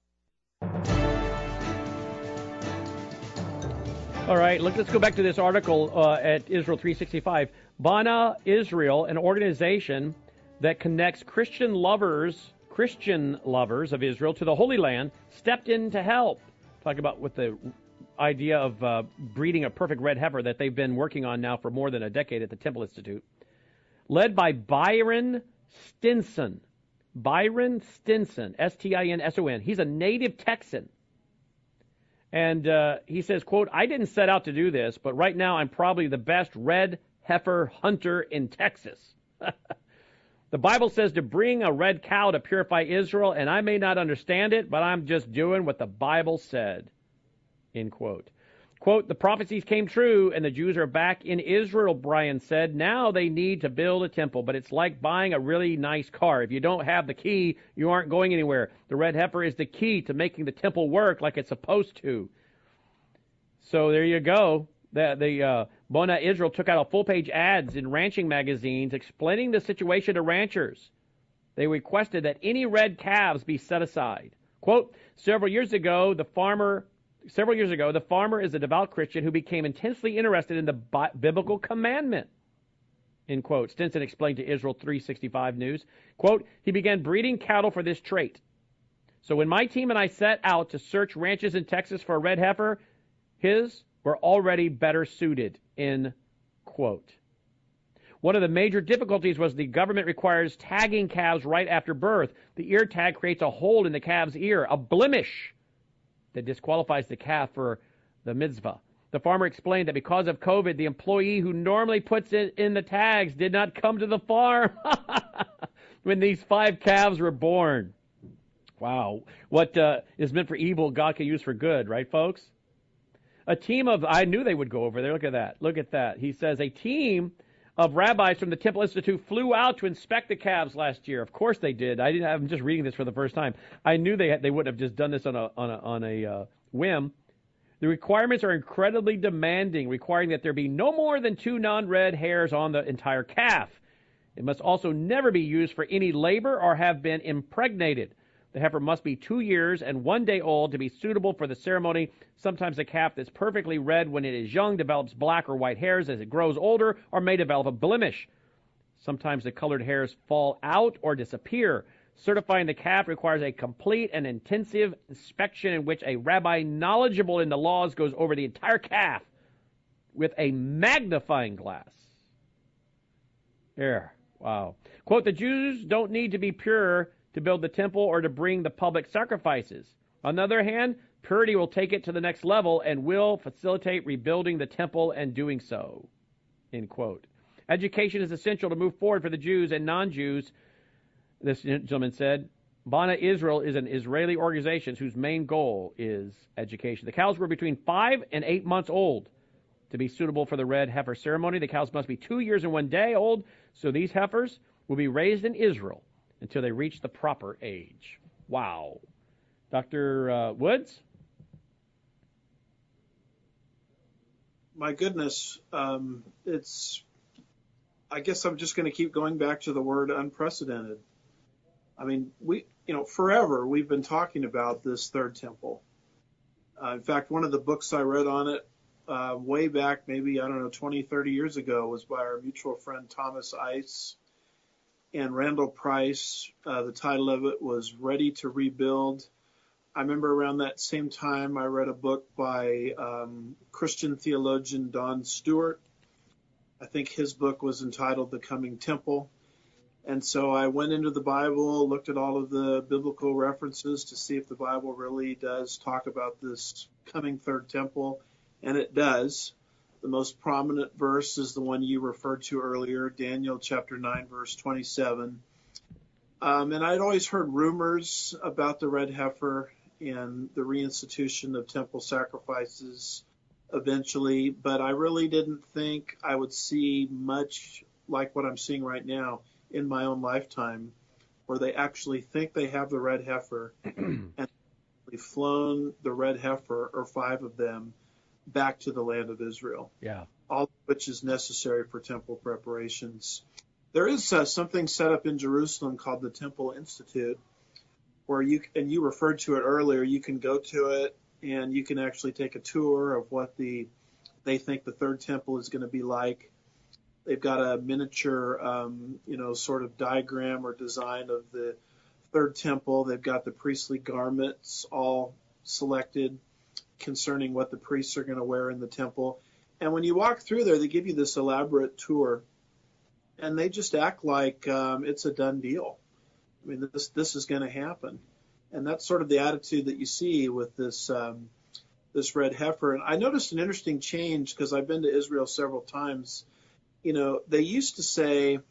All right, look, let's go back to this article uh, at Israel three sixty-five. Bana Israel, an organization that connects Christian lovers Christian lovers of Israel to the Holy Land, stepped in to help. Talk about with the idea of uh, breeding a perfect red heifer that they've been working on now for more than a decade at the Temple Institute. Led by Byron Stinson. Byron Stinson, S T I N S O N. He's a native Texan. And uh, he says, quote, I didn't set out to do this, but right now I'm probably the best red heifer hunter in Texas. The Bible says to bring a red cow to purify Israel, and I may not understand it, but I'm just doing what the Bible said, end quote. Quote, the prophecies came true and the Jews are back in Israel, Brian said. Now they need to build a temple, but it's like buying a really nice car. If you don't have the key, you aren't going anywhere. The red heifer is the key to making the temple work like it's supposed to. So there you go. The, the uh, Bona Israel took out a full-page ads in ranching magazines explaining the situation to ranchers. They requested that any red calves be set aside. Quote, several years ago, the farmer, several years ago, the farmer is a devout Christian who became intensely interested in the bi- biblical commandment. End quote. Stinson explained to Israel three sixty-five News. Quote, he began breeding cattle for this trait. So when my team and I set out to search ranches in Texas for a red heifer, his were already better suited, end quote. One of the major difficulties was the government requires tagging calves right after birth. The ear tag creates a hole in the calf's ear, a blemish that disqualifies the calf for the mitzvah. The farmer explained that because of COVID, the employee who normally puts it in the tags did not come to the farm when these five calves were born. Wow. What uh, is meant for evil, God can use for good, right, folks? A team of, I knew they would go over there. Look at that. Look at that. He says a team of rabbis from the Temple Institute flew out to inspect the calves last year. Of course they did. I didn't. I'm just reading this for the first time. I knew they had, they wouldn't have just done this on a on a on a uh, whim. The requirements are incredibly demanding, requiring that there be no more than two non-red hairs on the entire calf. It must also never be used for any labor or have been impregnated. The heifer must be two years and one day old to be suitable for the ceremony. Sometimes a calf that's perfectly red when it is young develops black or white hairs as it grows older or may develop a blemish. Sometimes the colored hairs fall out or disappear. Certifying the calf requires a complete and intensive inspection in which a rabbi knowledgeable in the laws goes over the entire calf with a magnifying glass. There. Wow. Quote, the Jews don't need to be pure to build the temple or to bring the public sacrifices. On the other hand, purity will take it to the next level and will facilitate rebuilding the temple and doing so. End quote. Education is essential to move forward for the Jews and non-Jews, this gentleman said. Bona Israel is an Israeli organization whose main goal is education. The cows were between five and eight months old to be suitable for the red heifer ceremony. The cows must be two years and one day old, so these heifers will be raised in Israel until they reach the proper age. Wow. Doctor Uh, Woods? My goodness. Um, it's, I guess I'm just going to keep going back to the word unprecedented. I mean, we, you know, forever we've been talking about this third temple. Uh, in fact, one of the books I read on it uh, way back, maybe, I don't know, twenty, thirty years ago was by our mutual friend Thomas Ice and Randall Price. Uh, the title of it was Ready to Rebuild. I remember around that same time I read a book by um, Christian theologian Don Stewart. I think his book was entitled The Coming Temple. And so I went into the Bible, looked at all of the biblical references to see if the Bible really does talk about this coming third temple, and it does. The most prominent verse is the one you referred to earlier, Daniel chapter nine, verse twenty-seven. Um, and I'd always heard rumors about the red heifer and the reinstitution of temple sacrifices eventually, but I really didn't think I would see much like what I'm seeing right now in my own lifetime, where they actually think they have the red heifer and they've flown the red heifer, or five of them, back to the land of Israel. Yeah. All of which is necessary for temple preparations. There is uh, something set up in Jerusalem called the Temple Institute, where you, and you referred to it earlier, you can go to it and you can actually take a tour of what the they think the third temple is going to be like. They've got a miniature, um, you know, sort of diagram or design of the third temple. They've got the priestly garments all selected concerning what the priests are going to wear in the temple. And when you walk through there, they give you this elaborate tour, and they just act like um, it's a done deal. I mean, this this is going to happen. And that's sort of the attitude that you see with this um, this red heifer. And I noticed an interesting change because I've been to Israel several times. You know, they used to say,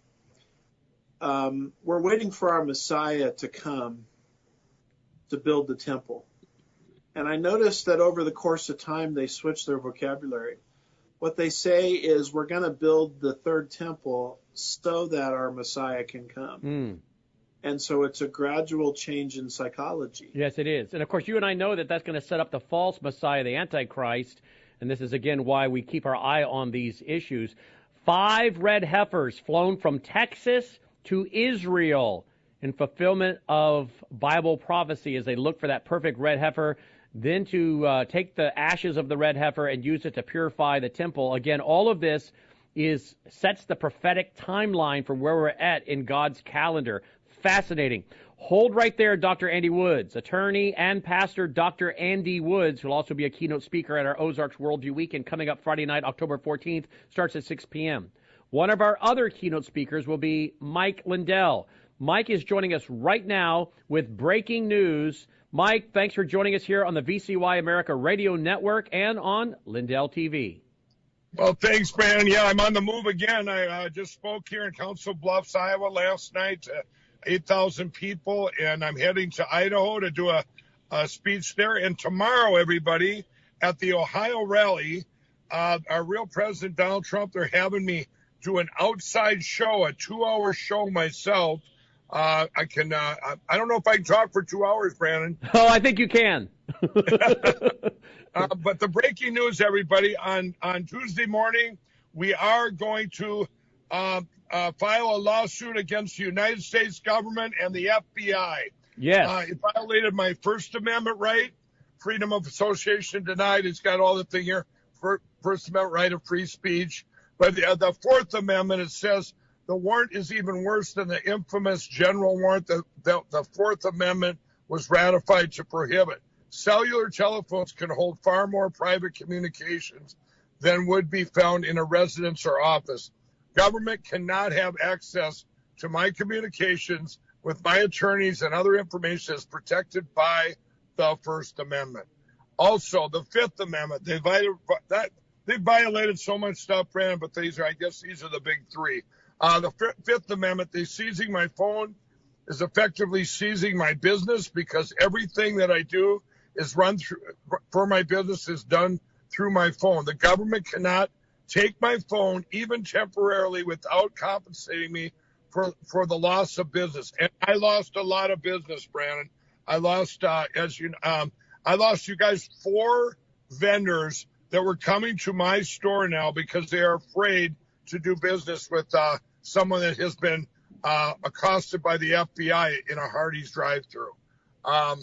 um, we're waiting for our Messiah to come to build the temple. And I noticed that over the course of time, they switched their vocabulary. What they say is, we're going to build the third temple so that our Messiah can come. Mm. And so it's a gradual change in psychology. Yes, it is. And, of course, you and I know that that's going to set up the false Messiah, the Antichrist. And this is, again, why we keep our eye on these issues. Five red heifers flown from Texas to Israel in fulfillment of Bible prophecy as they look for that perfect red heifer, then to uh, take the ashes of the red heifer and use it to purify the temple. Again, all of this is sets the prophetic timeline for where we're at in God's calendar. Fascinating. Hold right there, Doctor Andy Woods, attorney and pastor Doctor Andy Woods, who will also be a keynote speaker at our Ozarks Worldview Weekend coming up Friday night, October fourteenth, starts at six p.m. One of our other keynote speakers will be Mike Lindell. Mike is joining us right now with breaking news. Mike, thanks for joining us here on the V C Y America Radio Network and on Lindell T V. Well, thanks, Brandon. Yeah, I'm on the move again. I uh, just spoke here in Council Bluffs, Iowa last night to eight thousand people, and I'm heading to Idaho to do a, a speech there. And tomorrow, everybody, at the Ohio rally, uh, our real President Donald Trump, they're having me do an outside show, a two-hour show myself. Uh, I can, uh, I don't know if I can talk for two hours, Brandon. Oh, I think you can. uh, but the breaking news, everybody, on, on Tuesday morning, we are going to uh, uh, file a lawsuit against the United States government and the F B I. Yes. Uh, it violated my First Amendment right, freedom of association denied. It's got all the thing here, First Amendment right of free speech. But the, uh, the Fourth Amendment, it says, the warrant is even worse than the infamous general warrant that the, the Fourth Amendment was ratified to prohibit. Cellular telephones can hold far more private communications than would be found in a residence or office. Government cannot have access to my communications with my attorneys and other information is protected by the First Amendment. Also, the Fifth Amendment, they violated, that, they violated so much stuff, Brandon, but these are, I guess these are the big three. Uh, the Fifth Amendment, they seizing my phone is effectively seizing my business because everything that I do is run through for my business is done through my phone. The government cannot take my phone even temporarily without compensating me for, for the loss of business. And I lost a lot of business, Brandon. I lost, uh, as you, um, I lost you guys four vendors that were coming to my store now because they are afraid to do business with, uh, someone that has been uh, accosted by the F B I in a Hardee's drive-thru. Um,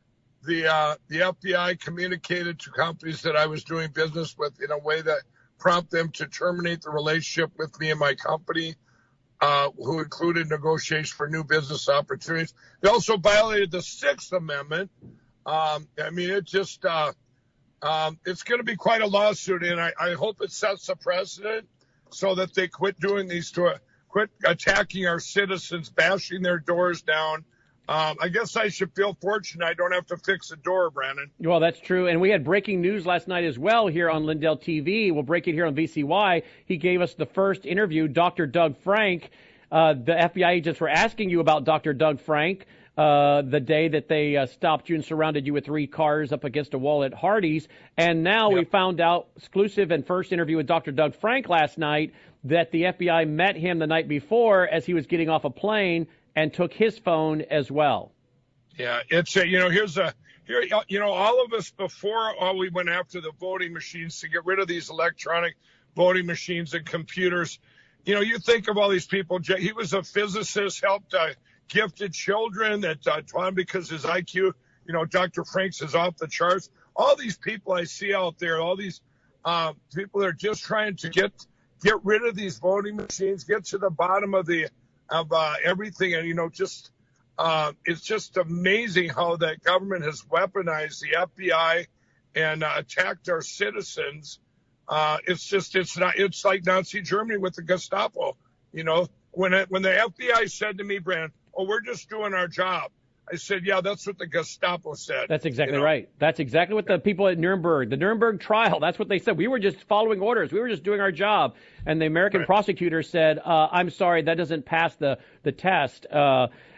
the uh, the F B I communicated to companies that I was doing business with in a way that prompted them to terminate the relationship with me and my company, uh, who included negotiations for new business opportunities. They also violated the Sixth Amendment. Um, I mean, it just uh, um, it's going to be quite a lawsuit, and I, I hope it sets a precedent so that they quit doing these to it. Quit attacking our citizens, bashing their doors down. Um, I guess I should feel fortunate I don't have to fix a door, Brandon. Well, that's true. And we had breaking news last night as well here on Lindell T V. We'll break it here on V C Y. He gave us the first interview, Doctor Doug Frank. Uh, the F B I agents were asking you about Doctor Doug Frank uh, the day that they uh, stopped you and surrounded you with three cars up against a wall at Hardee's. And now yep. we found out, exclusive and first interview with Doctor Doug Frank last night, that the F B I met him the night before as he was getting off a plane and took his phone as well. Yeah, it's a, you know, here's a, here, you know, all of us before all we went after the voting machines to get rid of these electronic voting machines and computers. You know, you think of all these people. He was a physicist, helped uh, gifted children that uh, taught him because his I Q, you know, Doctor Frank's is off the charts. All these people I see out there, all these uh, people that are just trying to get get rid of these voting machines, get to the bottom of the of uh, everything. And, you know, just uh, it's just amazing how that government has weaponized the F B I and uh, attacked our citizens. Uh, it's just it's not it's like Nazi Germany with the Gestapo. You know, when it, when the F B I said to me, Brand, oh, we're just doing our job. I said, yeah, that's what the Gestapo said. That's exactly you know? right. That's exactly what the people at Nuremberg, the Nuremberg trial, that's what they said. We were just following orders. We were just doing our job. And the American right. prosecutor said, uh, I'm sorry, that doesn't pass the, the test. Uh,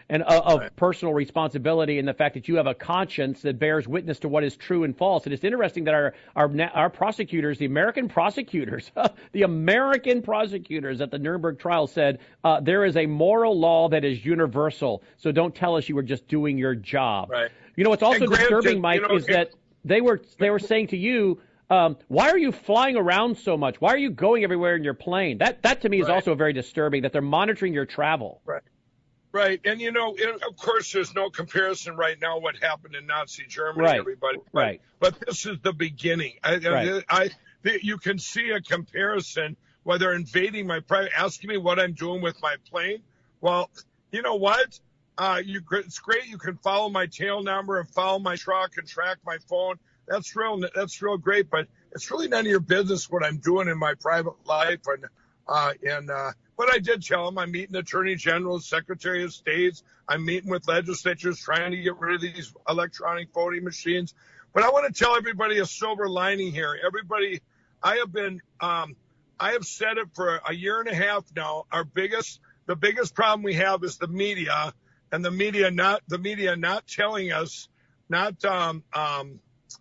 and uh, of right. personal responsibility and the fact that you have a conscience that bears witness to what is true and false. And it's interesting that our our, our prosecutors, the American prosecutors, the American prosecutors at the Nuremberg trial said uh, there is a moral law that is universal. So don't tell us you were just doing your job. Right. You know what's also granted, disturbing, Mike, you know, is that they were they were saying to you, um, why are you flying around so much? Why are you going everywhere in your plane? That that to me is right. also very disturbing, that they're monitoring your travel. Right. Right. And, you know, it, of course, there's no comparison right now what happened in Nazi Germany, right. everybody. But, right. But this is the beginning. I, right. I, I, you can see a comparison where they're invading my private, asking me what I'm doing with my plane. Well, you know what? Uh, you, it's great. You can follow my tail number and follow my truck and track my phone. That's real. That's real great. But it's really none of your business what I'm doing in my private life. And, uh, and, uh, but I did tell them I'm meeting Attorney Generals, Secretary of States. I'm meeting with legislatures trying to get rid of these electronic voting machines. But I want to tell everybody a silver lining here. Everybody, I have been, um, I have said it for a year and a half now. Our biggest, the biggest problem we have is the media, and the media not, the media not telling us, not, um, um,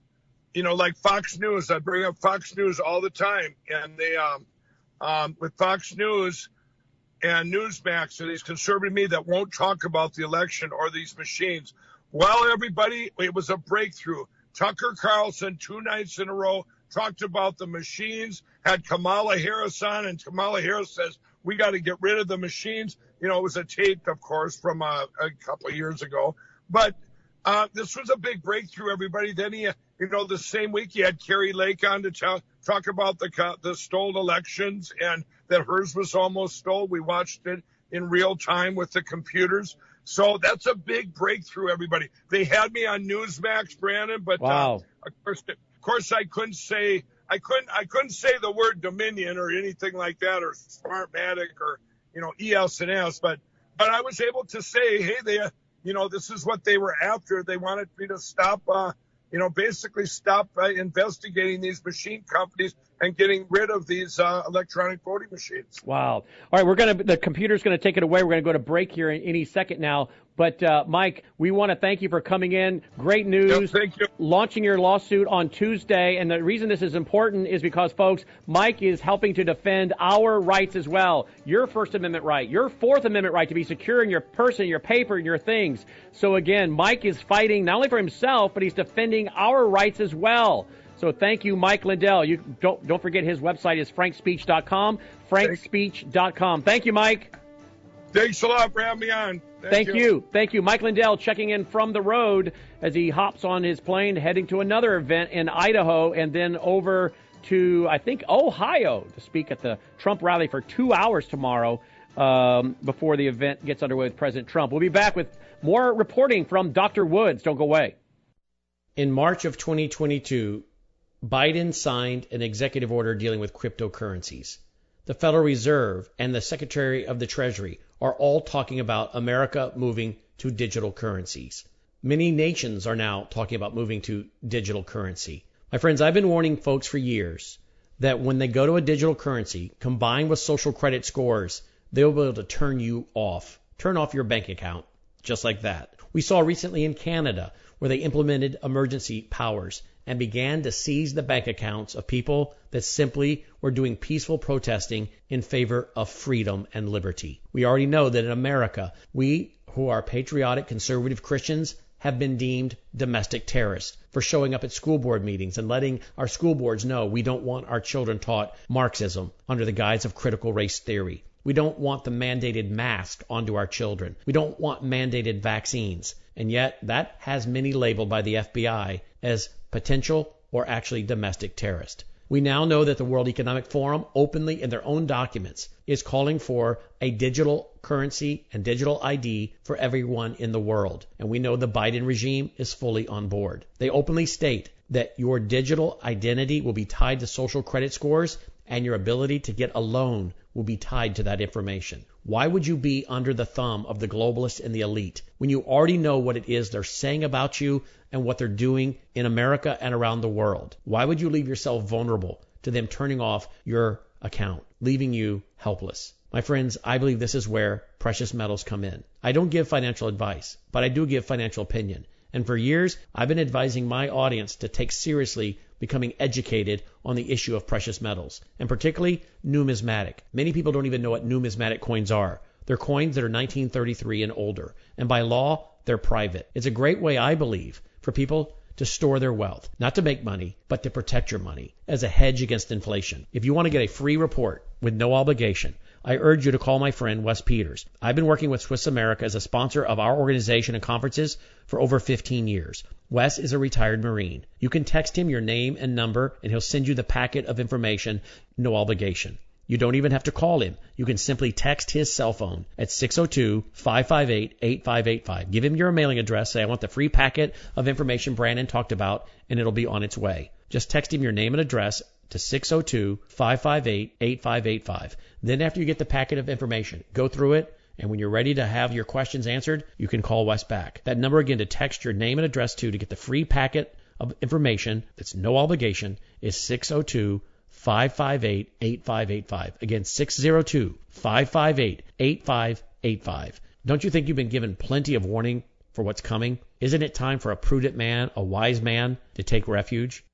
you know, like Fox News. I bring up Fox News all the time, and they, um, um, with Fox News and Newsmax and these conservative media that won't talk about the election or these machines. Well, everybody, it was a breakthrough. Tucker Carlson, two nights in a row, talked about the machines, had Kamala Harris on, and Kamala Harris says, we got to get rid of the machines. You know, it was a tape, of course, from uh, a couple of years ago. But uh, this was a big breakthrough, everybody. Then, he, you know, the same week he had Carrie Lake on to talk, talk about the, the stolen elections and that hers was almost stolen. We watched it in real time with the computers. So that's a big breakthrough, everybody. They had me on Newsmax, Brandon, but wow. uh, of course, of course, I couldn't say I couldn't I couldn't say the word Dominion or anything like that, or Smartmatic, or you know E S and S. But but I was able to say, hey, they, you know, this is what they were after. They wanted me to stop, uh, you know, basically stop uh, investigating these machine companies and getting rid of these uh, electronic voting machines. Wow. All right, we're going to, the computer's going to take it away. We're going to go to break here in any second now. But, uh, Mike, we want to thank you for coming in. Great news. Yep, thank you. Launching your lawsuit on Tuesday. And the reason this is important is because, folks, Mike is helping to defend our rights as well. Your First Amendment right, your Fourth Amendment right to be secure in your person, your paper, and your things. So, again, Mike is fighting not only for himself, but he's defending our rights as well. So thank you, Mike Lindell. You don't don't forget his website is frank speech dot com, frank speech dot com. Thank you, Mike. Thanks a lot for having me on. Thank, Thank you. you. Thank you. Mike Lindell checking in from the road as he hops on his plane heading to another event in Idaho and then over to, I think, Ohio to speak at the Trump rally for two hours tomorrow um, before the event gets underway with President Trump. We'll be back with more reporting from Doctor Woods. Don't go away. In March of twenty twenty-two, Biden signed an executive order dealing with cryptocurrencies. The Federal Reserve and the Secretary of the Treasury are all talking about America moving to digital currencies. Many nations are now talking about moving to digital currency. My friends, I've been warning folks for years that when they go to a digital currency, combined with social credit scores, they'll be able to turn you off, turn off your bank account, just like that. We saw recently in Canada where they implemented emergency powers and began to seize the bank accounts of people that simply were doing peaceful protesting in favor of freedom and liberty. We already know that in America, we who are patriotic conservative Christians have been deemed domestic terrorists for showing up at school board meetings and letting our school boards know we don't want our children taught Marxism under the guise of critical race theory. We don't want the mandated mask onto our children. We don't want mandated vaccines. And yet that has many labeled by the F B I as potential or actually domestic terrorist. We now know that the World Economic Forum openly in their own documents is calling for a digital currency and digital I D for everyone in the world. And we know the Biden regime is fully on board. They openly state that your digital identity will be tied to social credit scores and your ability to get a loan will be tied to that information. Why would you be under the thumb of the globalists and the elite when you already know what it is they're saying about you and what they're doing in America and around the world? Why would you leave yourself vulnerable to them turning off your account, leaving you helpless? My friends, I believe this is where precious metals come in. I don't give financial advice, but I do give financial opinion. And for years, I've been advising my audience to take seriously becoming educated on the issue of precious metals, and particularly numismatic. Many people don't even know what numismatic coins are. They're coins that are nineteen thirty-three and older, and by law, they're private. It's a great way, I believe, for people to store their wealth, not to make money, but to protect your money as a hedge against inflation. If you want to get a free report with no obligation, I urge you to call my friend Wes Peters. I've been working with Swiss America as a sponsor of our organization and conferences for over fifteen years. Wes is a retired Marine. You can text him your name and number, and he'll send you the packet of information, no obligation. You don't even have to call him. You can simply text his cell phone at six oh two, five five eight, eight five eight five. Give him your mailing address. Say, I want the free packet of information Brandon talked about, and it'll be on its way. Just text him your name and address to six oh two, five five eight, eight five eight five. Then after you get the packet of information, go through it, and when you're ready to have your questions answered, you can call Wes back. That number again to text your name and address to to get the free packet of information that's no obligation is six oh two, five five eight, eight five eight five. Again, six oh two, five five eight, eight five eight five. Don't you think you've been given plenty of warning for what's coming? Isn't it time for a prudent man, a wise man, to take refuge?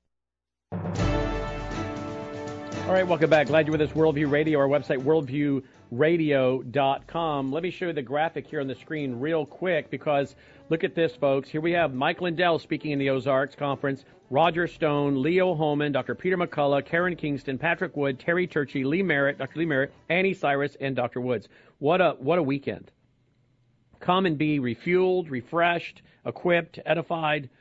All right, welcome back. Glad you're with us, Worldview Radio, our website, worldview radio dot com. Let me show you the graphic here on the screen real quick, because look at this, folks. Here we have Mike Lindell speaking in the Ozarks Conference, Roger Stone, Leo Holman, Doctor Peter McCullough, Karen Kingston, Patrick Wood, Terry Turchie, Lee Merritt, Doctor Lee Merritt, Annie Cyrus, and Doctor Woods. What a what a weekend. Come and be refueled, refreshed, equipped, edified,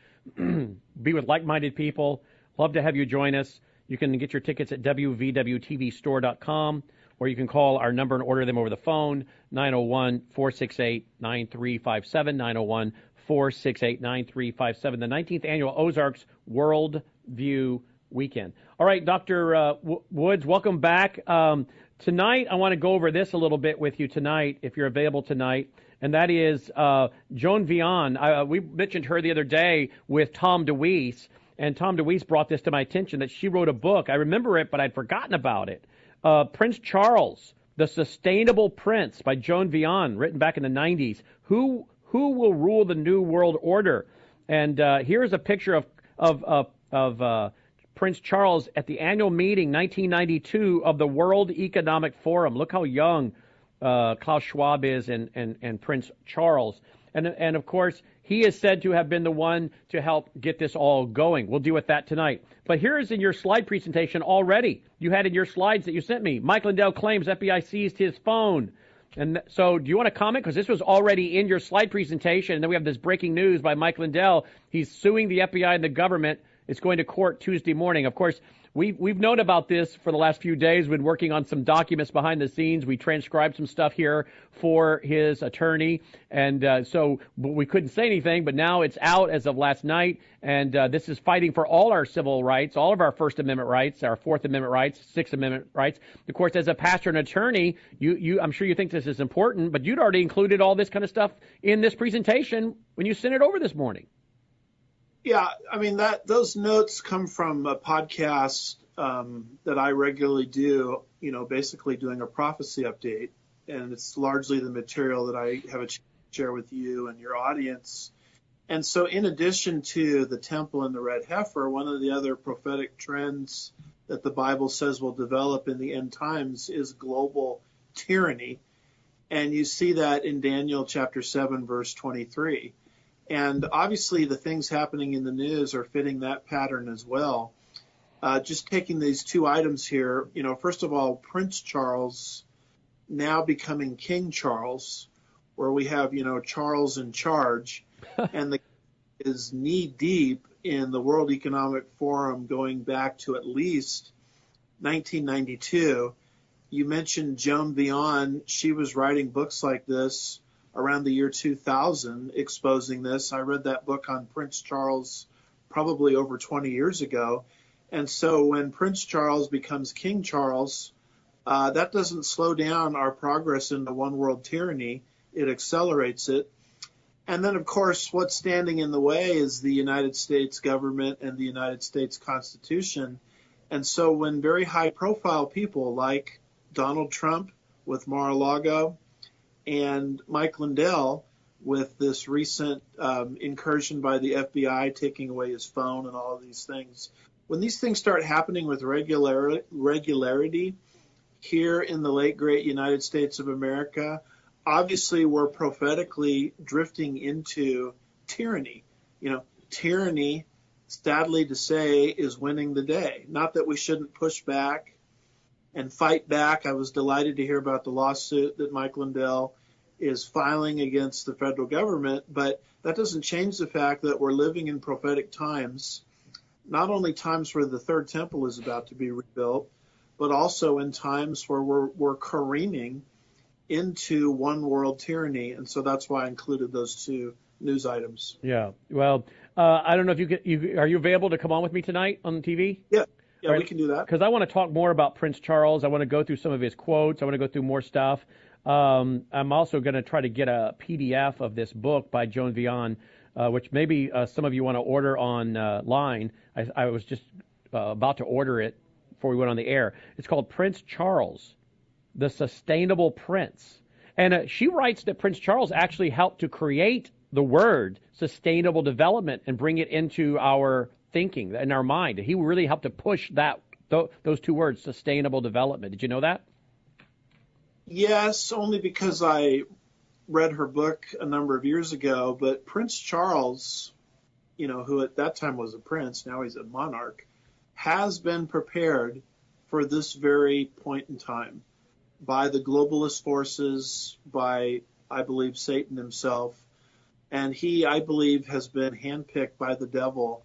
be with like-minded people. Love to have you join us. You can get your tickets at w v w t v store dot com, or you can call our number and order them over the phone, nine oh one, four six eight, nine three five seven, nine oh one, four six eight, nine three five seven, the nineteenth Annual Ozarks World View Weekend. All right, Doctor Uh, w- Woods, welcome back. Um, tonight, I want to go over this a little bit with you tonight, if you're available tonight, and that is uh, Joan Vion. Uh, we mentioned her the other day with Tom DeWeese, and Tom DeWeese brought this to my attention, that she wrote a book. I remember it, but I'd forgotten about it. Uh, Prince Charles, The Sustainable Prince by Joan Vion, written back in the nineties. Who who will rule the New World Order? And uh, here's a picture of of of, of uh, Prince Charles at the annual meeting, nineteen ninety-two, of the World Economic Forum. Look how young uh, Klaus Schwab is and, and, and Prince Charles. And, and, of course, he is said to have been the one to help get this all going. We'll deal with that tonight. But here is in your slide presentation already. You had in your slides that you sent me, Mike Lindell claims F B I seized his phone. And so do you want to comment? Because this was already in your slide presentation. And then we have this breaking news by Mike Lindell. He's suing the F B I and the government. It's going to court Tuesday morning. Of course, we've, we've known about this for the last few days. We've been working on some documents behind the scenes. We transcribed some stuff here for his attorney. And uh, so we couldn't say anything, but now it's out as of last night. And uh, this is fighting for all our civil rights, all of our First Amendment rights, our Fourth Amendment rights, Sixth Amendment rights. Of course, as a pastor and attorney, you, you, I'm sure you think this is important, but you'd already included all this kind of stuff in this presentation when you sent it over this morning. Yeah, I mean, that those notes come from a podcast um, that I regularly do, you know, basically doing a prophecy update. And it's largely the material that I have a chance to share with you and your audience. And so in addition to the temple and the red heifer, one of the other prophetic trends that the Bible says will develop in the end times is global tyranny. And you see that in Daniel chapter seven, verse twenty-three. And obviously the things happening in the news are fitting that pattern as well. Uh, just taking these two items here, you know, first of all, Prince Charles now becoming King Charles, where we have, you know, Charles in charge, and the is knee deep in the World Economic Forum going back to at least nineteen ninety-two. You mentioned Joan Vion. She was writing books like this around the year two thousand, exposing this. I read that book on Prince Charles probably over twenty years ago. And so when Prince Charles becomes King Charles, uh, that doesn't slow down our progress into one world tyranny. It accelerates it. And then, of course, what's standing in the way is the United States government and the United States Constitution. And so when very high-profile people like Donald Trump with Mar-a-Lago And Mike Lindell, with this recent um, incursion by the F B I taking away his phone and all of these things, when these things start happening with regular, regularity here in the late, great United States of America, obviously we're prophetically drifting into tyranny. You know, tyranny, sadly to say, is winning the day. Not that we shouldn't push back and fight back. I was delighted to hear about the lawsuit that Mike Lindell is filing against the federal government, but that doesn't change the fact that we're living in prophetic times, not only times where the third temple is about to be rebuilt, but also in times where we're, we're careening into one world tyranny. And so that's why I included those two news items. Yeah. Well, uh, I don't know if you, can, you are you available to come on with me tonight on T V? Yeah. Yeah, right. We can do that. Because I want to talk more about Prince Charles. I want to go through some of his quotes. I want to go through more stuff. Um, I'm also going to try to get a P D F of this book by Joan Vion, uh, which maybe uh, some of you want to order online. I, I was just uh, about to order it before we went on the air. It's called Prince Charles, the Sustainable Prince. And uh, she writes that Prince Charles actually helped to create the word sustainable development and bring it into our thinking and our mind. He really helped to push that th- those two words, sustainable development. Did you know that? Yes, only because I read her book a number of years ago. But Prince Charles, you know, who at that time was a prince, now he's a monarch, has been prepared for this very point in time by the globalist forces, by, I believe, Satan himself. And he, I believe, has been handpicked by the devil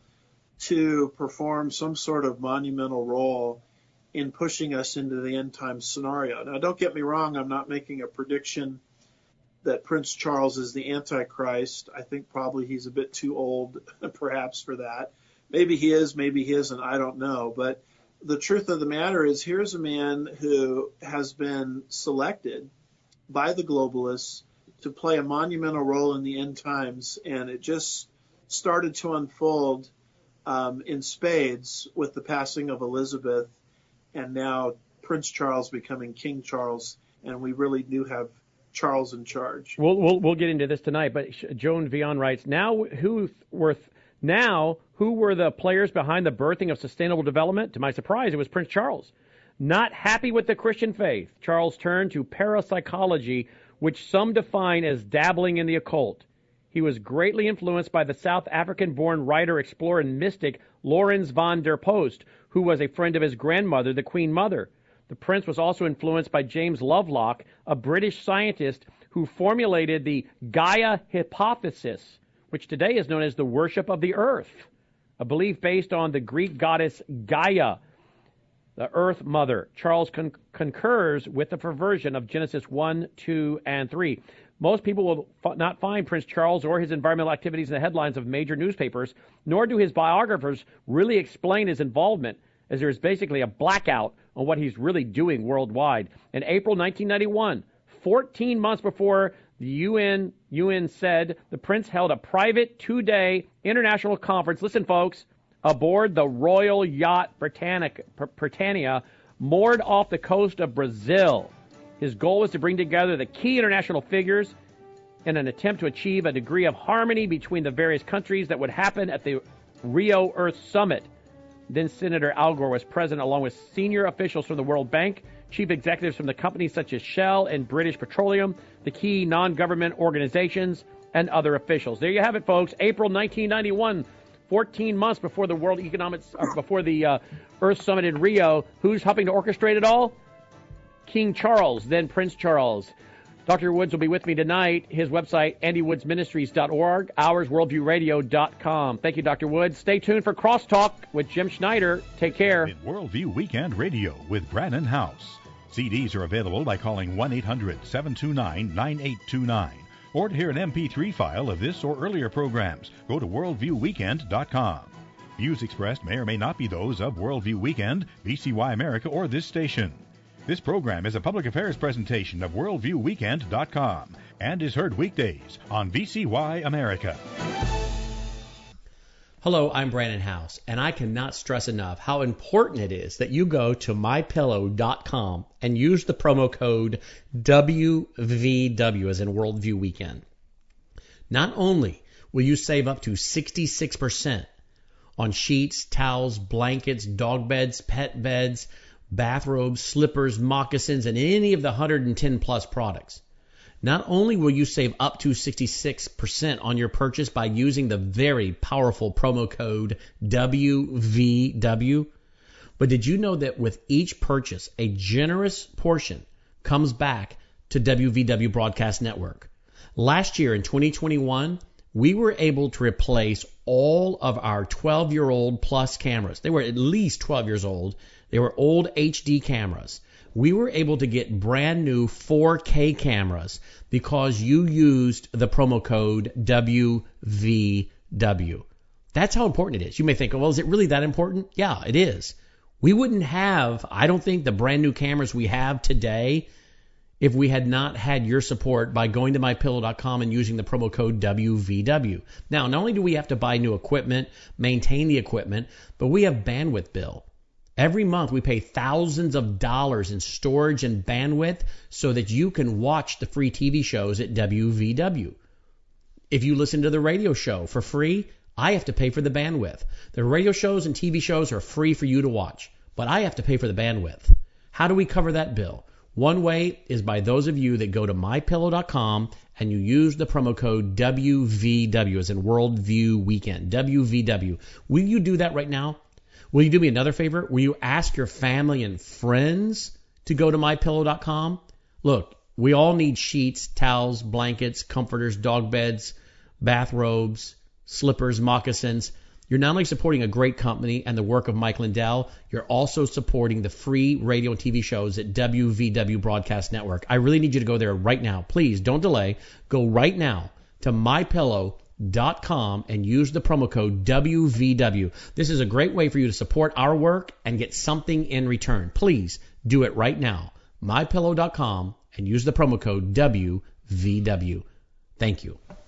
to perform some sort of monumental role in pushing us into the end time scenario. Now, don't get me wrong. I'm not making a prediction that Prince Charles is the Antichrist. I think probably he's a bit too old, perhaps, for that. Maybe he is, maybe he isn't. I don't know. But the truth of the matter is, here's a man who has been selected by the globalists to play a monumental role in the end times, and it just started to unfold um, in spades with the passing of Elizabeth, and now Prince Charles becoming King Charles, and we really do have Charles in charge. We'll we'll, we'll get into this tonight, but Joan Vion writes, now who were now who were the players behind the birthing of sustainable development? To my surprise, it was Prince Charles. Not happy with the Christian faith, Charles turned to parapsychology, which some define as dabbling in the occult. He was greatly influenced by the South African-born writer, explorer, and mystic Lorenz van der Post, who was a friend of his grandmother, the Queen Mother. The prince was also influenced by James Lovelock, a British scientist who formulated the Gaia hypothesis, which today is known as the worship of the earth, a belief based on the Greek goddess Gaia, the Earth Mother. Charles con- concurs with the perversion of Genesis one, two, and three. Most people will f- not find Prince Charles or his environmental activities in the headlines of major newspapers, nor do his biographers really explain his involvement, as there is basically a blackout on what he's really doing worldwide. In April nineteen ninety-one, fourteen months before the U N, U N said, the prince held a private two-day international conference, listen folks, aboard the Royal Yacht Britannica, Britannia, moored off the coast of Brazil. His goal was to bring together the key international figures in an attempt to achieve a degree of harmony between the various countries that would happen at the Rio Earth Summit. Then Senator Al Gore was present, along with senior officials from the World Bank, chief executives from the companies such as Shell and British Petroleum, the key non-government organizations, and other officials. There you have it, folks. April nineteen ninety-one, fourteen months before the World Economics, or before the uh, Earth Summit in Rio. Who's helping to orchestrate it all? King Charles, then Prince Charles. Doctor Woods will be with me tonight. His website, andy woods ministries dot org, ours, worldview radio dot com. Thank you, Doctor Woods. Stay tuned for Crosstalk with Jim Schneider. Take care. In Worldview Weekend Radio with Brannon House. C Ds are available by calling one eight hundred seven two nine nine eight two nine. Or to hear an M P three file of this or earlier programs, go to worldview weekend dot com. Views expressed may or may not be those of Worldview Weekend, V C Y America, or this station. This program is a public affairs presentation of worldview weekend dot com and is heard weekdays on V C Y America. Hello, I'm Brandon House, and I cannot stress enough how important it is that you go to my pillow dot com and use the promo code W V W as in Worldview Weekend. Not only will you save up to sixty-six percent on sheets, towels, blankets, dog beds, pet beds, bathrobes, slippers, moccasins, and any of the one hundred ten plus products. Not only will you save up to sixty-six percent on your purchase by using the very powerful promo code W V W, but did you know that with each purchase, a generous portion comes back to W V W Broadcast Network? Last year in twenty twenty-one, we were able to replace all of our twelve-year-old plus cameras. They were at least twelve years old. They were old H D cameras. We were able to get brand new four K cameras because you used the promo code W V W. That's how important it is. You may think, well, is it really that important? Yeah, it is. We wouldn't have, I don't think, the brand new cameras we have today if we had not had your support by going to my pillow dot com and using the promo code W V W. Now, not only do we have to buy new equipment, maintain the equipment, but we have bandwidth bill. Every month we pay thousands of dollars in storage and bandwidth so that you can watch the free T V shows at W V W. If you listen to the radio show for free, I have to pay for the bandwidth. The radio shows and T V shows are free for you to watch, but I have to pay for the bandwidth. How do we cover that bill? One way is by those of you that go to my pillow dot com and you use the promo code W V W as in Worldview Weekend, W V W. Will you do that right now? Will you do me another favor? Will you ask your family and friends to go to my pillow dot com? Look, we all need sheets, towels, blankets, comforters, dog beds, bathrobes, slippers, moccasins. You're not only supporting a great company and the work of Mike Lindell, you're also supporting the free radio and T V shows at W V W Broadcast Network. I really need you to go there right now. Please don't delay. Go right now to my pillow dot com and use the promo code W V W. This is a great way for you to support our work and get something in return. Please do it right now. my pillow dot com and use the promo code W V W. Thank you.